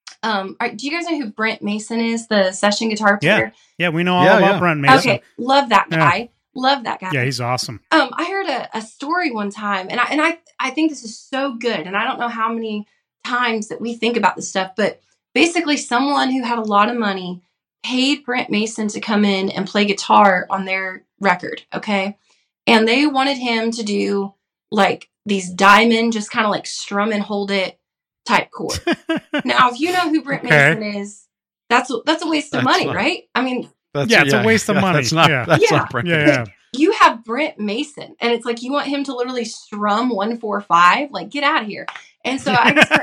do you guys know who Brent Mason is, the session guitar player? Yeah, we know all about Brent Mason. Okay, love that guy. Love that guy. Yeah, he's awesome. I heard a story one time, and I think this is so good, and I don't know how many times that we think about this stuff, but basically someone who had a lot of money paid Brent Mason to come in and play guitar on their record, okay? And they wanted him to do like these diamond, just kind of like strum and hold it type chord. Now, if you know who Brent Mason is, that's a waste of money, right? I mean, it's a waste of money. That's not, that's not Brent Mason. You have Brent Mason, and it's like you want him to literally strum 1-4-5. Like, get out of here. And so I guess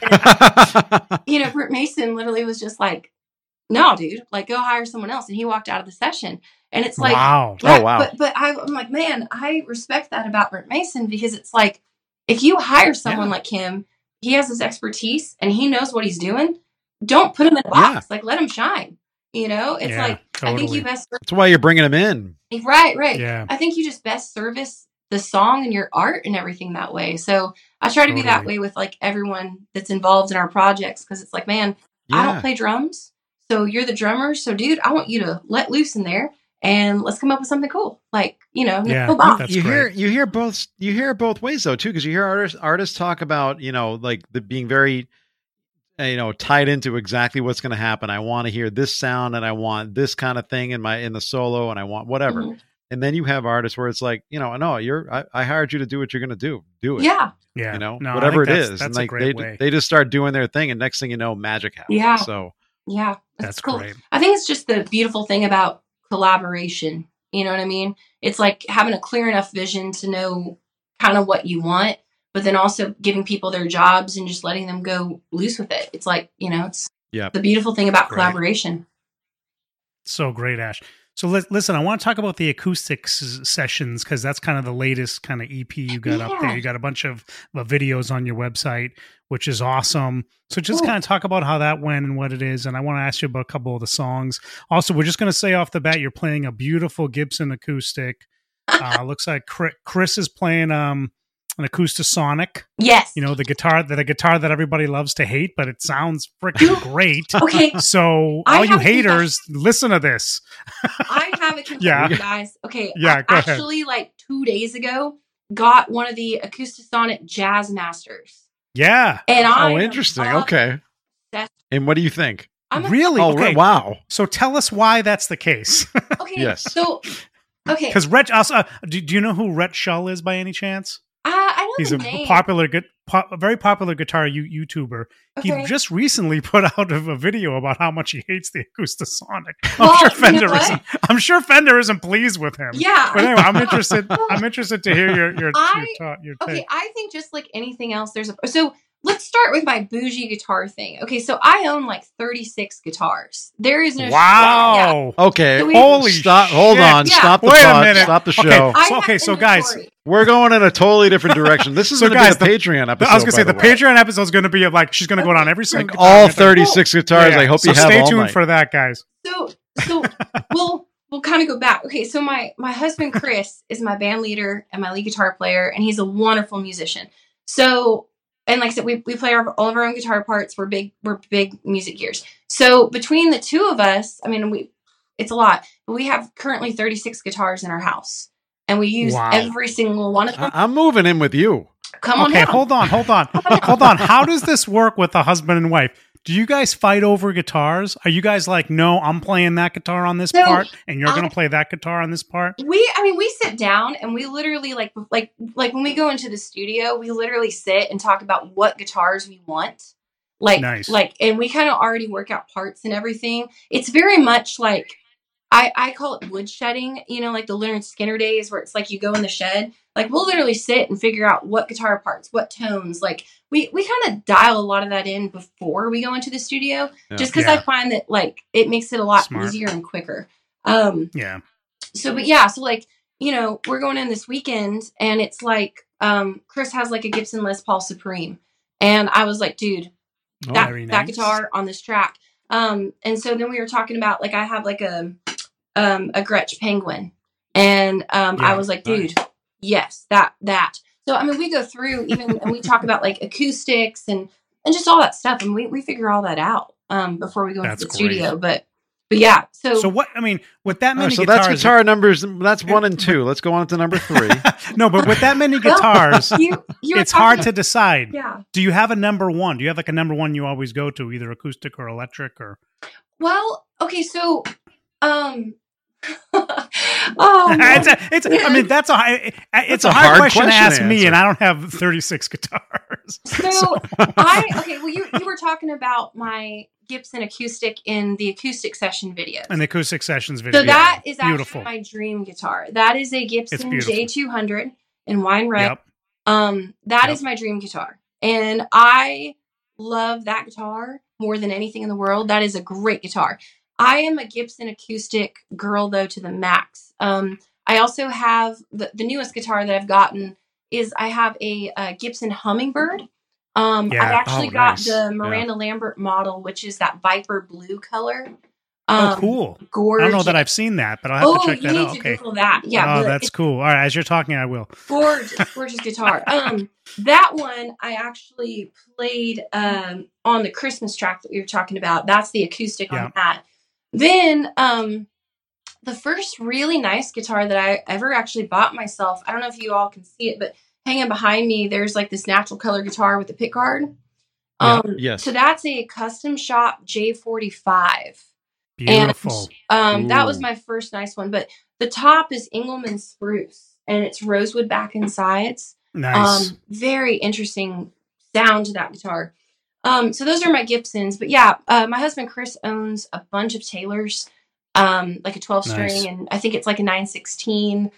Brent Mason, Brent Mason literally was just like, no, dude, like go hire someone else. And he walked out of the session. And it's like, wow. But I'm like, man, I respect that about Brent Mason, because it's like, if you hire someone like him, he has his expertise and he knows what he's doing. Don't put him in a box. Like, let him shine. It's like, totally. I think you best. That's why you're bringing him in. Right. Yeah. I think you just best service the song and your art and everything that way. So I try to be that way with like everyone that's involved in our projects. Cause it's like, man, I don't play drums. So you're the drummer. So dude, I want you to let loose in there and let's come up with something cool. Like, no box. You hear both ways though, too. Cause you hear artists talk about, like the being very, tied into exactly what's going to happen. I want to hear this sound and I want this kind of thing in the solo and I want whatever. Mm-hmm. And then you have artists where it's like, no, I hired you to do what you're going to do it. Yeah. Yeah. Whatever it is. And like they just start doing their thing and next thing you know, magic happens. Yeah. So yeah, that's cool. Great. I think it's just the beautiful thing about collaboration. You know what I mean? It's like having a clear enough vision to know kind of what you want, but then also giving people their jobs and just letting them go loose with it. It's like, it's the beautiful thing about collaboration. So great, Ash. So listen, I want to talk about the acoustics sessions because that's kind of the latest kind of EP you got up there. You got a bunch of videos on your website, which is awesome. So just kind of talk about how that went and what it is. And I want to ask you about a couple of the songs. Also, we're just going to say off the bat, you're playing a beautiful Gibson acoustic. Looks like Chris is playing an Acoustasonic. Yes. The guitar that everybody loves to hate, but it sounds freaking great. Okay. So all you haters, listen to this. I have a confession, guys. Okay. Yeah, I actually, like 2 days ago, got one of the Acoustasonic Jazz Masters. Yeah. And interesting. Okay. And what do you think? Really? Okay. Wow. So tell us why that's the case. Okay. Yes. So, okay. Because Rhett, also, do you know who Rhett Shull is by any chance? I know he's the a name. very popular guitar YouTuber. Okay. He just recently put out a video about how much he hates the Acoustasonic. Well, I'm sure Fender isn't pleased with him. Yeah. But anyway, I'm interested to hear your take. Okay, I think just like anything else, so let's start with my bougie guitar thing. Okay, so I own like 36 guitars. There is no wow. Yeah. Okay. So Holy stop! Shit. Hold on. Yeah. Stop the Wait pod. a minute. Stop the show. So guys, we're going in a totally different direction. This is going to be the Patreon episode. I was going to say the Patreon episode is going to be like she's going to go down every single all 36 guitars. I hope you have. Stay tuned for that, guys. So we'll kind of go back. Okay, so my husband Chris is my band leader and my lead guitar player, and he's a wonderful musician. So. And like I said, we play all of our own guitar parts. We're big music gears. So between the two of us, I mean, it's a lot. But we have currently 36 guitars in our house, and we use every single one of them. I'm moving in with you. Come on. Okay, hold on. How does this work with a husband and wife? Do you guys fight over guitars? Are you guys like, no, I'm playing that guitar on this part, and you're going to play that guitar on this part? We sit down and we literally like when we go into the studio, we literally sit and talk about what guitars we want. Nice. And we kind of already work out parts and everything. It's very much like, I call it woodshedding, like the Leonard Skinner days where it's like you go in the shed. Like we'll literally sit and figure out what guitar parts, what tones. Like we kind of dial a lot of that in before we go into the studio, just because I find that like it makes it a lot easier and quicker. Yeah. So, but yeah, so like, we're going in this weekend and it's like, Chris has like a Gibson Les Paul Supreme. And I was like, dude, that guitar on this track. And so then we were talking about like, I have like a Gretsch Penguin. And I was like, dude, yes, that. So, I mean, we go through even, and we talk about like acoustics and just all that stuff. And we figure all that out before we go into the studio. But yeah, so what, I mean, with that many guitars. That's guitar numbers, that's 1 and 2. Let's go on to number 3. No, but with that many guitars, it's hard to decide. Yeah. Do you have a number one? Do you have like a number one you always go to, either acoustic or electric or? Well, okay, so, Oh, man. I mean, that's a hard question to ask me, and I don't have 36 guitars. So well, you were talking about my Gibson acoustic in the acoustic session video. And the acoustic sessions video. So that is beautiful. actually my dream guitar. That is a Gibson J200 in wine red. Yep. That is my dream guitar. And I love that guitar more than anything in the world. That is a great guitar. I am a Gibson acoustic girl, though, to the max. I also have the newest guitar that I've gotten is I have a Gibson Hummingbird. I've actually got the Miranda Lambert model, which is that Viper blue color. Cool. Gorgeous. I don't know that I've seen that, but I'll have to check that out. Okay. Google that. Yeah. Oh, that's cool. All right. As you're talking, I will. Gorgeous guitar. That one I actually played on the Christmas track that we were talking about. That's the acoustic on that. Then the first really nice guitar that I ever actually bought myself, I don't know if you all can see it, but hanging behind me, there's like this natural color guitar with the pickguard. Yes. So that's a custom shop J45. Beautiful. And that was my first nice one. But the top is Engelmann spruce, and it's rosewood back and sides. Nice. Very interesting sound to that guitar. So those are my Gibsons. But yeah, my husband Chris owns a bunch of Taylors, like a 12-string, and I think it's like a 916.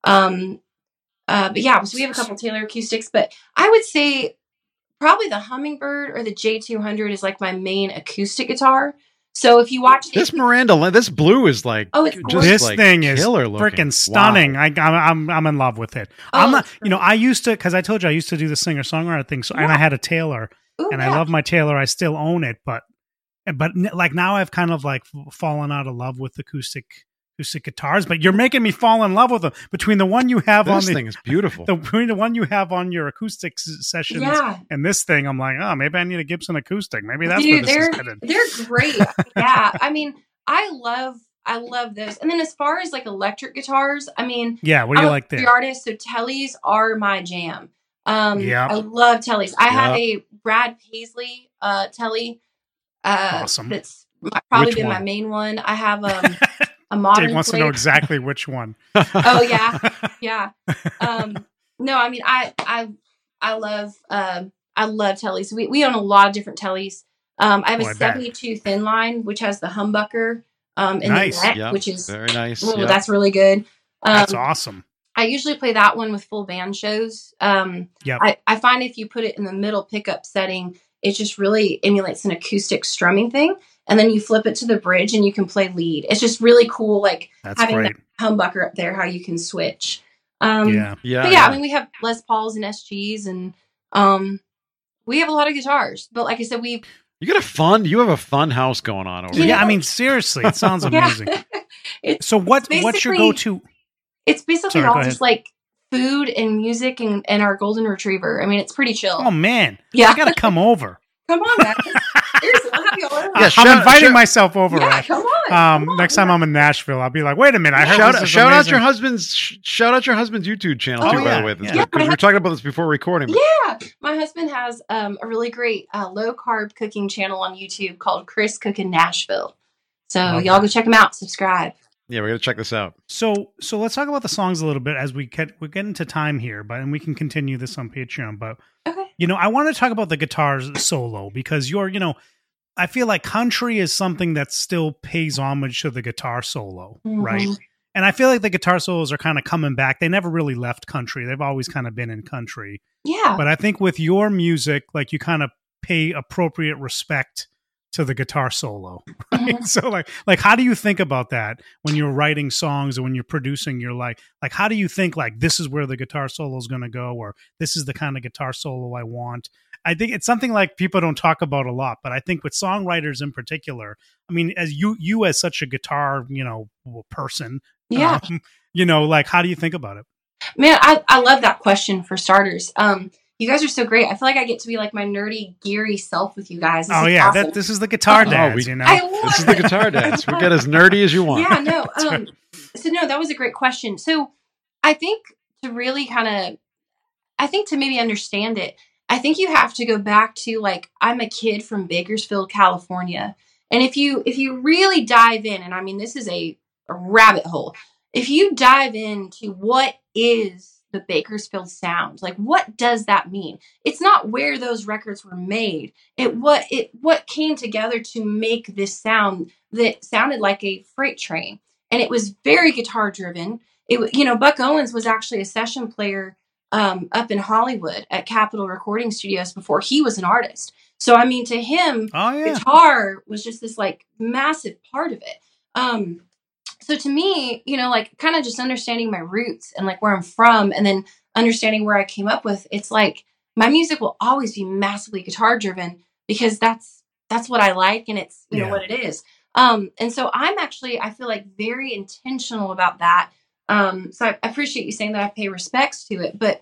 But yeah, so we have a couple Taylor acoustics. But I would say probably the Hummingbird or the J200 is like my main acoustic guitar. So if you watch this Miranda, this blue is like, it's this like thing is freaking stunning. Wow. I'm in love with it. I'm not, I used to, because I told you I used to do the singer songwriter thing. So and I had a Taylor, and I love my Taylor. I still own it, but like now I've kind of like fallen out of love with acoustic guitars. But you're making me fall in love with them. Between the one you have this thing is beautiful. Between the one you have on your acoustic sessions and this thing, I'm like, oh, maybe I need a Gibson acoustic. Maybe that's where this is headed. They're great. Yeah, I mean, I love those. And then as far as like electric guitars, I mean, what do you like there? The artist, so Tellys are my jam. I love Tellys. I have a Brad Paisley Telly. Awesome. That's probably been my main one. I have a modern. Dave wants to know exactly which one. Oh yeah. No, I mean I love Tellys. We own a lot of different Tellys. I have a 72 thin line, which has the humbucker in the neck, which is very nice. That's really good. That's awesome. I usually play that one with full band shows. I find if you put it in the middle pickup setting, it just really emulates an acoustic strumming thing. And then you flip it to the bridge and you can play lead. It's just really cool, like having that humbucker up there, how you can switch. But I mean, we have Les Pauls and SGs, and we have a lot of guitars. But like I said, you have a fun house going on over there. Yeah, I mean, seriously, it sounds amazing. So what's your go-to? It's basically all just like food and music and our golden retriever. I mean, it's pretty chill. Oh man, yeah, I gotta come over. Come on, man. Seriously, I'll have you all over. I'm inviting myself over. Yeah, come on. Next time I'm in Nashville, I'll be like, wait a minute. I heard shout out your husband's YouTube channel too. By the way, because we were talking about this before recording. Yeah, my husband has a really great low carb cooking channel on YouTube called Chris Cookin' Nashville. So y'all go check him out. Subscribe. Yeah, we're gonna check this out. So let's talk about the songs a little bit as we're getting to time here, and we can continue this on Patreon. But I want to talk about the guitar solo because I feel like country is something that still pays homage to the guitar solo, right? And I feel like the guitar solos are kind of coming back. They never really left country; they've always kind of been in country. Yeah. But I think with your music, like you kind of pay appropriate respect to the guitar solo. Right? So like how do you think about that when you're writing songs or when you're producing your like how do you think like this is where the guitar solo is going to go, or this is the kind of guitar solo I want? I think it's something like people don't talk about a lot, but I think with songwriters in particular, I mean, as you as such a guitar, person, like how do you think about it? Man, I love that question for starters. You guys are so great. I feel like I get to be like my nerdy, geary self with you guys. This is awesome. This is the guitar dance, This is the guitar dance. We get as nerdy as you want. Yeah, no. So no, that was a great question. So I think to really to maybe understand it, I think you have to go back to like, I'm a kid from Bakersfield, California. And if you really dive in, and I mean, this is a a rabbit hole. If you dive into what is the Bakersfield sound, like what does that mean? It's not where those records were made. What came together to make this sound that sounded like a freight train, and it was very guitar driven. Buck Owens was actually a session player up in Hollywood at Capitol Recording Studios before he was an artist. So, I mean, to him, guitar was just this like massive part of it. So to me, like kind of just understanding my roots and like where I'm from, and then understanding where I came up with, it's like my music will always be massively guitar driven because that's what I like, and it's what it is. And so I feel like very intentional about that. So I appreciate you saying that I pay respects to it, but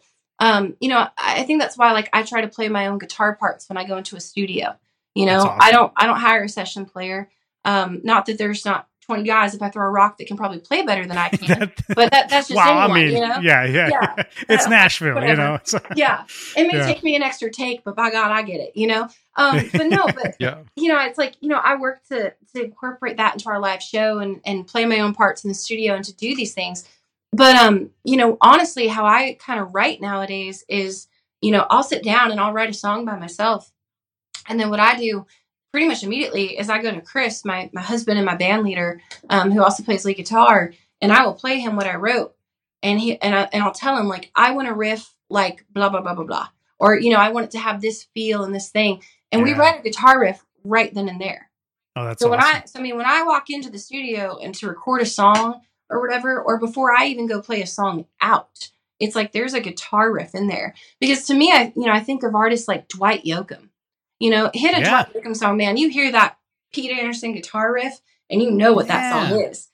I think that's why like I try to play my own guitar parts when I go into a studio. Awesome. I don't hire a session player. Not that there's not 20 guys if I throw a rock that can probably play better than I can, but that's just anyone, yeah. It's Nashville, Yeah, it may take me an extra take, but by God, I get it, but no, but it's like, I work to incorporate that into our live show and play my own parts in the studio and to do these things. But, honestly, how I kind of write nowadays is, I'll sit down and I'll write a song by myself. And then what I do pretty much immediately is I go to Chris, my husband and my band leader, who also plays lead guitar, and I will play him what I wrote. And I'll tell him, like, I want to riff like blah, blah, blah, blah, blah. Or, I want it to have this feel and this thing. And we write a guitar riff right then and there. Oh, that's so awesome. when I walk into the studio and to record a song or whatever, or before I even go play a song out, it's like there's a guitar riff in there. Because to me, I think of artists like Dwight Yoakam. Hit a Dwight Yoakam song, man. You hear that Pete Anderson guitar riff, and you know what that song is.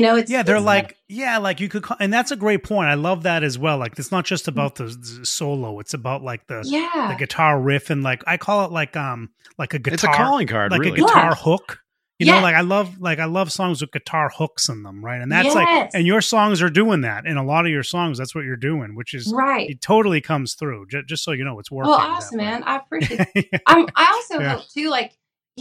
Like you could call, and that's a great point. I love that as well. Like, it's not just about the solo; it's about like the guitar riff, and like I call it like a guitar. It's a calling card, like really. A guitar hook. I love songs with guitar hooks in them, right? And that's and your songs are doing that. In a lot of your songs, that's what you're doing, which is right. It totally comes through. Just so you know, it's working. Well, awesome, man. I appreciate it. I also hope too, like,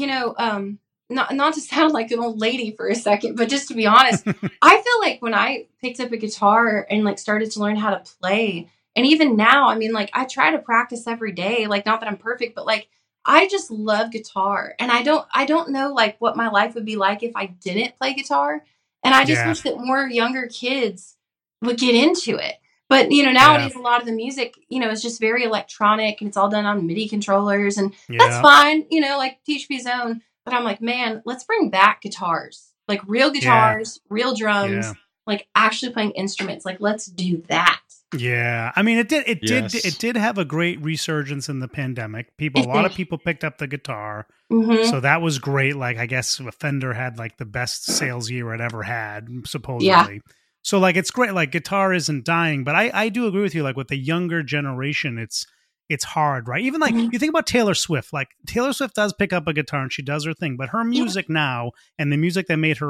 not to sound like an old lady for a second, but just to be honest, I feel like when I picked up a guitar and like started to learn how to play, and even now, I mean, like, I try to practice every day. Like, not that I'm perfect, but like, I just love guitar, and I don't know like what my life would be like if I didn't play guitar. And I just wish that more younger kids would get into it. But, nowadays a lot of the music, is just very electronic, and it's all done on MIDI controllers, and that's fine, like teach me his own. But I'm like, man, let's bring back guitars, like real guitars, real drums, like actually playing instruments. Like, let's do that. Yeah, I mean, it did have a great resurgence in the pandemic. A lot of people picked up the guitar, so that was great. Like, I guess Fender had like the best sales year it ever had, supposedly. Yeah. So like, it's great. Like, guitar isn't dying, but I do agree with you. Like, with the younger generation, it's hard, right? Even like you think about Taylor Swift. Like, Taylor Swift does pick up a guitar and she does her thing, but her music now and the music that made her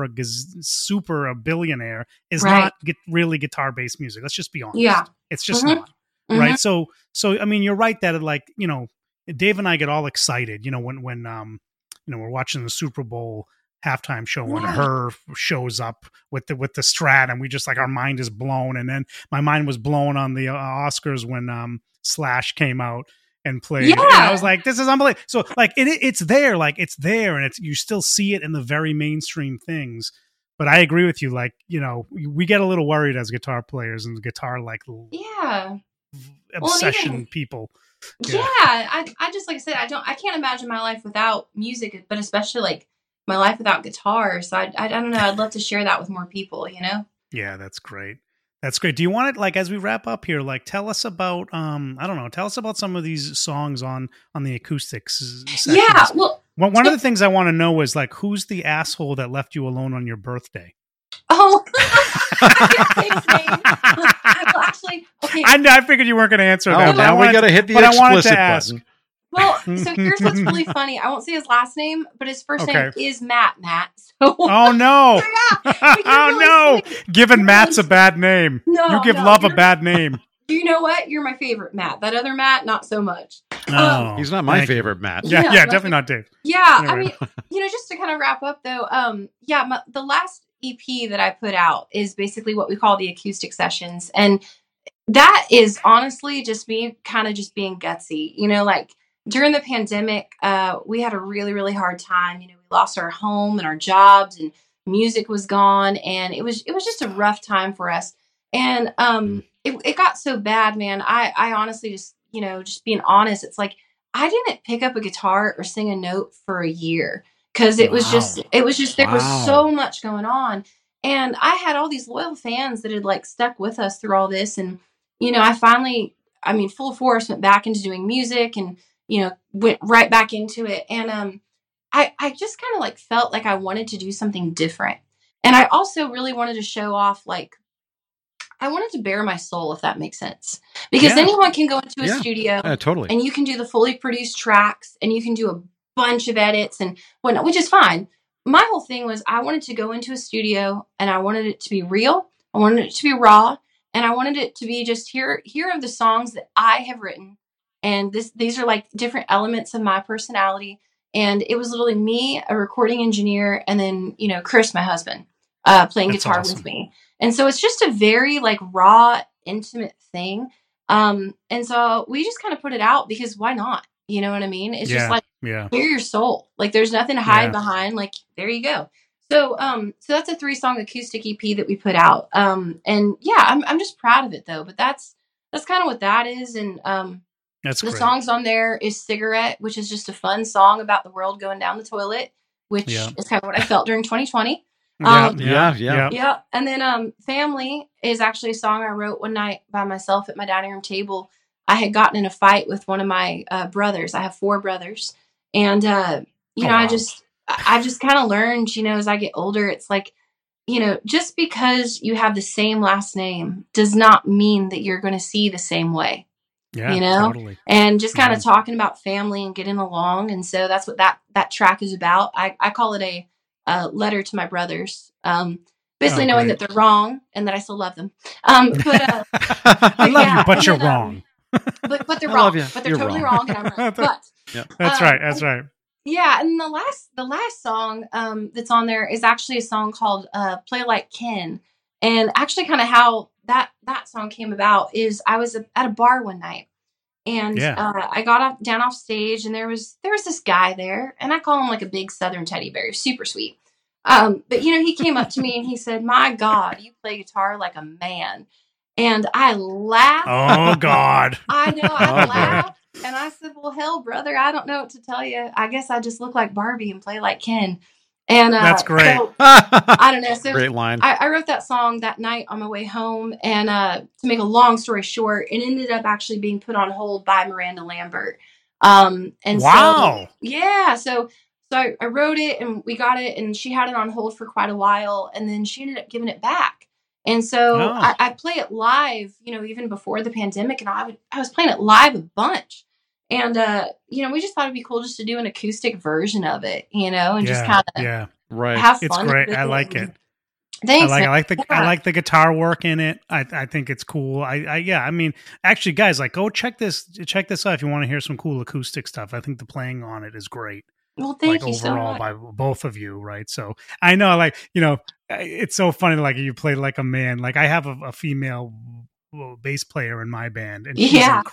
a billionaire is not really guitar based music. Let's just be honest. Yeah, it's just not right. So I mean, you're right that like Dave and I get all excited, when we're watching the Super Bowl halftime show when her shows up with the Strat, and we just like our mind is blown. And then my mind was blown on the Oscars when Slash came out and played. Yeah. And I was like, this is unbelievable. So like it's there, and you still see it in the very mainstream things. But I agree with you. Like, we get a little worried as guitar players and guitar obsession people. Yeah. I just, like I said, I can't imagine my life without music, but especially like my life without guitar. So I don't know. I'd love to share that with more people, Yeah, that's great. That's great. Do you want it, like, as we wrap up here, like, tell us about, tell us about some of these songs on the acoustics sessions. Yeah, well, one of the things I want to know is, like, who's the asshole that left you alone on your birthday? Oh, actually, okay. I figured you weren't going to answer that. Now we got to hit the explicit button. Well, so here's what's really funny. I won't say his last name, but his first name is Matt. So, oh, no. Oh, no. Giving Matt's a bad name. No, you give love a bad name. You know what? You're my favorite Matt. That other Matt, not so much. Oh, he's not my favorite Matt. Yeah, definitely not Dave. Yeah, anyway. I mean, just to kind of wrap up, though, the last, EP that I put out is basically what we call the acoustic sessions. And that is honestly just me kind of just being gutsy. You know, like during the pandemic, we had a really, really hard time. You know, we lost our home and our jobs and music was gone. And it was just a rough time for us. And it got so bad, man. I honestly just, you know, just being honest, it's like I didn't pick up a guitar or sing a note for a year because it was just there was so much going on. And I had all these loyal fans that had like stuck with us through all this. And, you know, I finally, I mean, full force went back into doing music and, you know, went right back into it. And I just kind of like felt like I wanted to do something different. And I also really wanted to show off, like, I wanted to bare my soul, if that makes sense. Because anyone can go into a studio totally. And you can do the fully produced tracks and you can do a bunch of edits and whatnot, which is fine. My whole thing was I wanted to go into a studio and I wanted it to be real. I wanted it to be raw. And I wanted it to be just here are the songs that I have written. And these are like different elements of my personality. And it was literally me, a recording engineer, and then, you know, Chris, my husband, playing guitar with me. And so it's just a very like raw, intimate thing. And so we just kind of put it out because why not? You know what I mean? It's just like, bare your soul. Like there's nothing to hide behind. Like, there you go. So, so that's a 3-song acoustic EP that we put out. And yeah, I'm just proud of it though, but that's kind of what that is. And, that's the great. songs on there is Cigarette, which is just a fun song about the world going down the toilet, which is kind of what I felt during 2020. Yeah. And then Family is actually a song I wrote one night by myself at my dining room table. I had gotten in a fight with one of my brothers. I have 4 brothers. And, you know, I just kind of learned, you know, as I get older, it's like, you know, just because you have the same last name does not mean that you're going to see the same way. Yeah, you know, totally. And just kind of talking about family and getting along. And so that's what that track is about. I call it a letter to my brothers. Basically knowing that they're wrong and that I still love them. But I love you, but you're wrong. But they're wrong. But they're totally wrong and I'm right. But that's right. That's right. Yeah, and the last song that's on there is actually a song called "Play Like Ken," and actually, kind of how that song came about is I was at a bar one night, and I got down off stage, and there was this guy there, and I call him like a big Southern teddy bear, super sweet. But you know, he came up to me and he said, "My God, you play guitar like a man," and I laughed. Oh God! I know, I laughed. And I said, well, hell, brother, I don't know what to tell you. I guess I just look like Barbie and play like Ken. And that's great. So, I don't know. So great line. I wrote that song that night on my way home. And to make a long story short, it ended up actually being put on hold by Miranda Lambert. And wow. So I wrote it and we got it and she had it on hold for quite a while. And then she ended up giving it back. And so I play it live, you know, even before the pandemic, and I was playing it live a bunch. And, you know, we just thought it'd be cool just to do an acoustic version of it, you know, and just kind of have fun. It's great. I like it. Thanks. I like the guitar work in it. I think it's cool. I mean, actually, guys, like, go check this out if you want to hear some cool acoustic stuff. I think the playing on it is great. Well, thank you overall so much. by both of you, right? So I know, like, you know, it's so funny. Like you play like a man. Like I have a female bass player in my band, and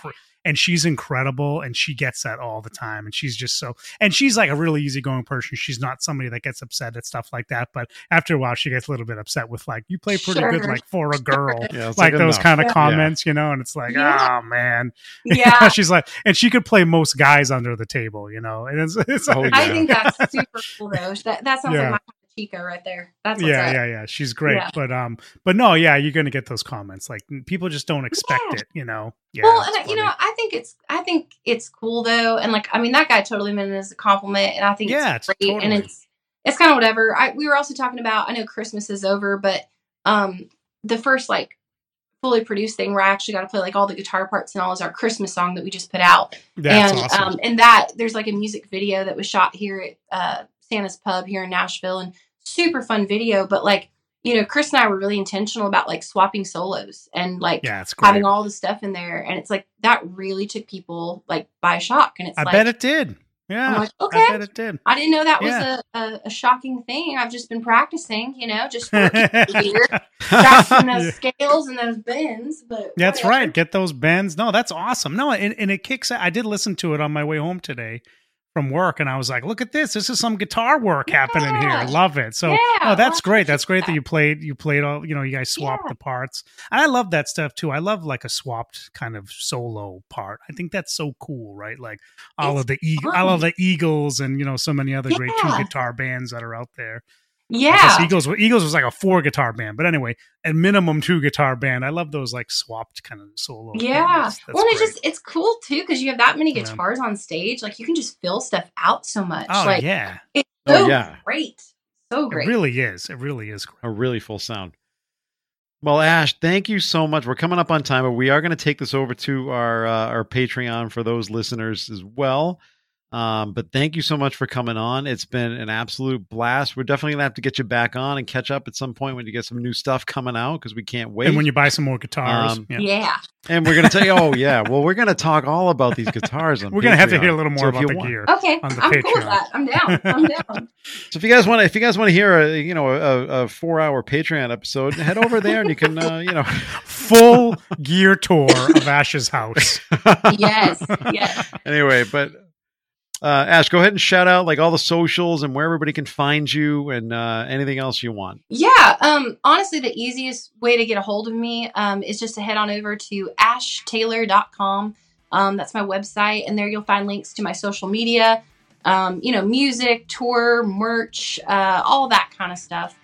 she's incredible, and she gets that all the time, and she's just and she's like a really easygoing person. She's not somebody that gets upset at stuff like that, but after a while she gets a little bit upset with like, you play pretty good like for a girl. Like those kind of comments, you know, and it's like, oh man. She's like, and she could play most guys under the table, you know, and it's I think that's super cool though. That sounds like my Chica right there. That's what's yeah. She's great, but no, you're gonna get those comments. Like people just don't expect it, you know. Yeah, well, and you know, I think it's cool though, and like, I mean, that guy totally meant it as a compliment, and I think it's great, totally. And it's kind of whatever. We were also talking about. I know Christmas is over, but the first like fully produced thing where I actually got to play like all the guitar parts and all is our Christmas song that we just put out. That's awesome. And that there's like a music video that was shot here at Santa's Pub here in Nashville, and super fun video. But like, you know, Chris and I were really intentional about like swapping solos and like having all the stuff in there, and it's like that really took people like by shock. And it's I bet it did. Yeah, I'm like, okay. I bet it did. I didn't know that was a shocking thing. I've just been practicing, just working here, practicing those scales and those bends. But that's whatever. right. Get those bends. No, that's awesome. No, and it kicks. I did listen to it on my way home today from work, and I was like, look at this. This is some guitar work happening here. I love it. So, that's great. That's great that you played all, you guys swapped the parts. And I love that stuff too. I love like a swapped kind of solo part. I think that's so cool, right? Like I love the Eagles and, so many other great two guitar bands that are out there. Yeah. Eagles was like a 4-guitar band, but anyway, at minimum 2-guitar band. I love those like swapped kind of solo. Yeah. That's well, great. it's cool too because you have that many guitars on stage. Like you can just fill stuff out so much. Oh, like, yeah. It's so great. So great. It really is. It really is great. A really full sound. Well, Ash, thank you so much. We're coming up on time, but we are going to take this over to our Patreon for those listeners as well. But thank you so much for coming on. It's been an absolute blast. We're definitely going to have to get you back on and catch up at some point when you get some new stuff coming out because we can't wait. And when you buy some more guitars. Yeah. And we're going to tell you, we're going to talk all about these guitars on We're going to have to hear a little more about the gear. Okay. On the I'm Patreon. cool with that. I'm down. So if you guys want to hear a 4-hour Patreon episode, head over there and you can, full gear tour of Ash's house. Yes. Anyway, but Ash, go ahead and shout out like all the socials and where everybody can find you and anything else you want. Yeah. Honestly, the easiest way to get a hold of me is just to head on over to ashtaylor.com. That's my website. And there you'll find links to my social media, music, tour, merch, all that kind of stuff.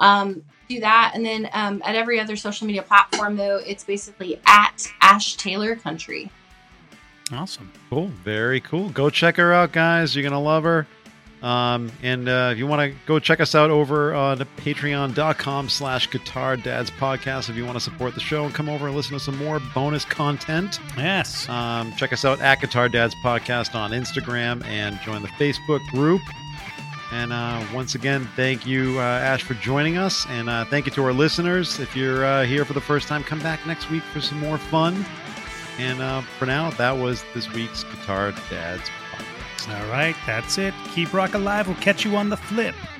Do that. And then at every other social media platform, though, it's basically at Ash Taylor Country. Awesome. Cool. Very cool. Go check her out, guys. You're going to love her. And if you want to go check us out over on patreon.com/Guitar Dads Podcast, if you want to support the show and come over and listen to some more bonus content. Yes. Check us out at Guitar Dads Podcast on Instagram and join the Facebook group. And once again, thank you, Ash, for joining us. And thank you to our listeners. If you're here for the first time, come back next week for some more fun. And for now, that was this week's Guitar Dads Podcast. All right, that's it. Keep rock alive. We'll catch you on the flip.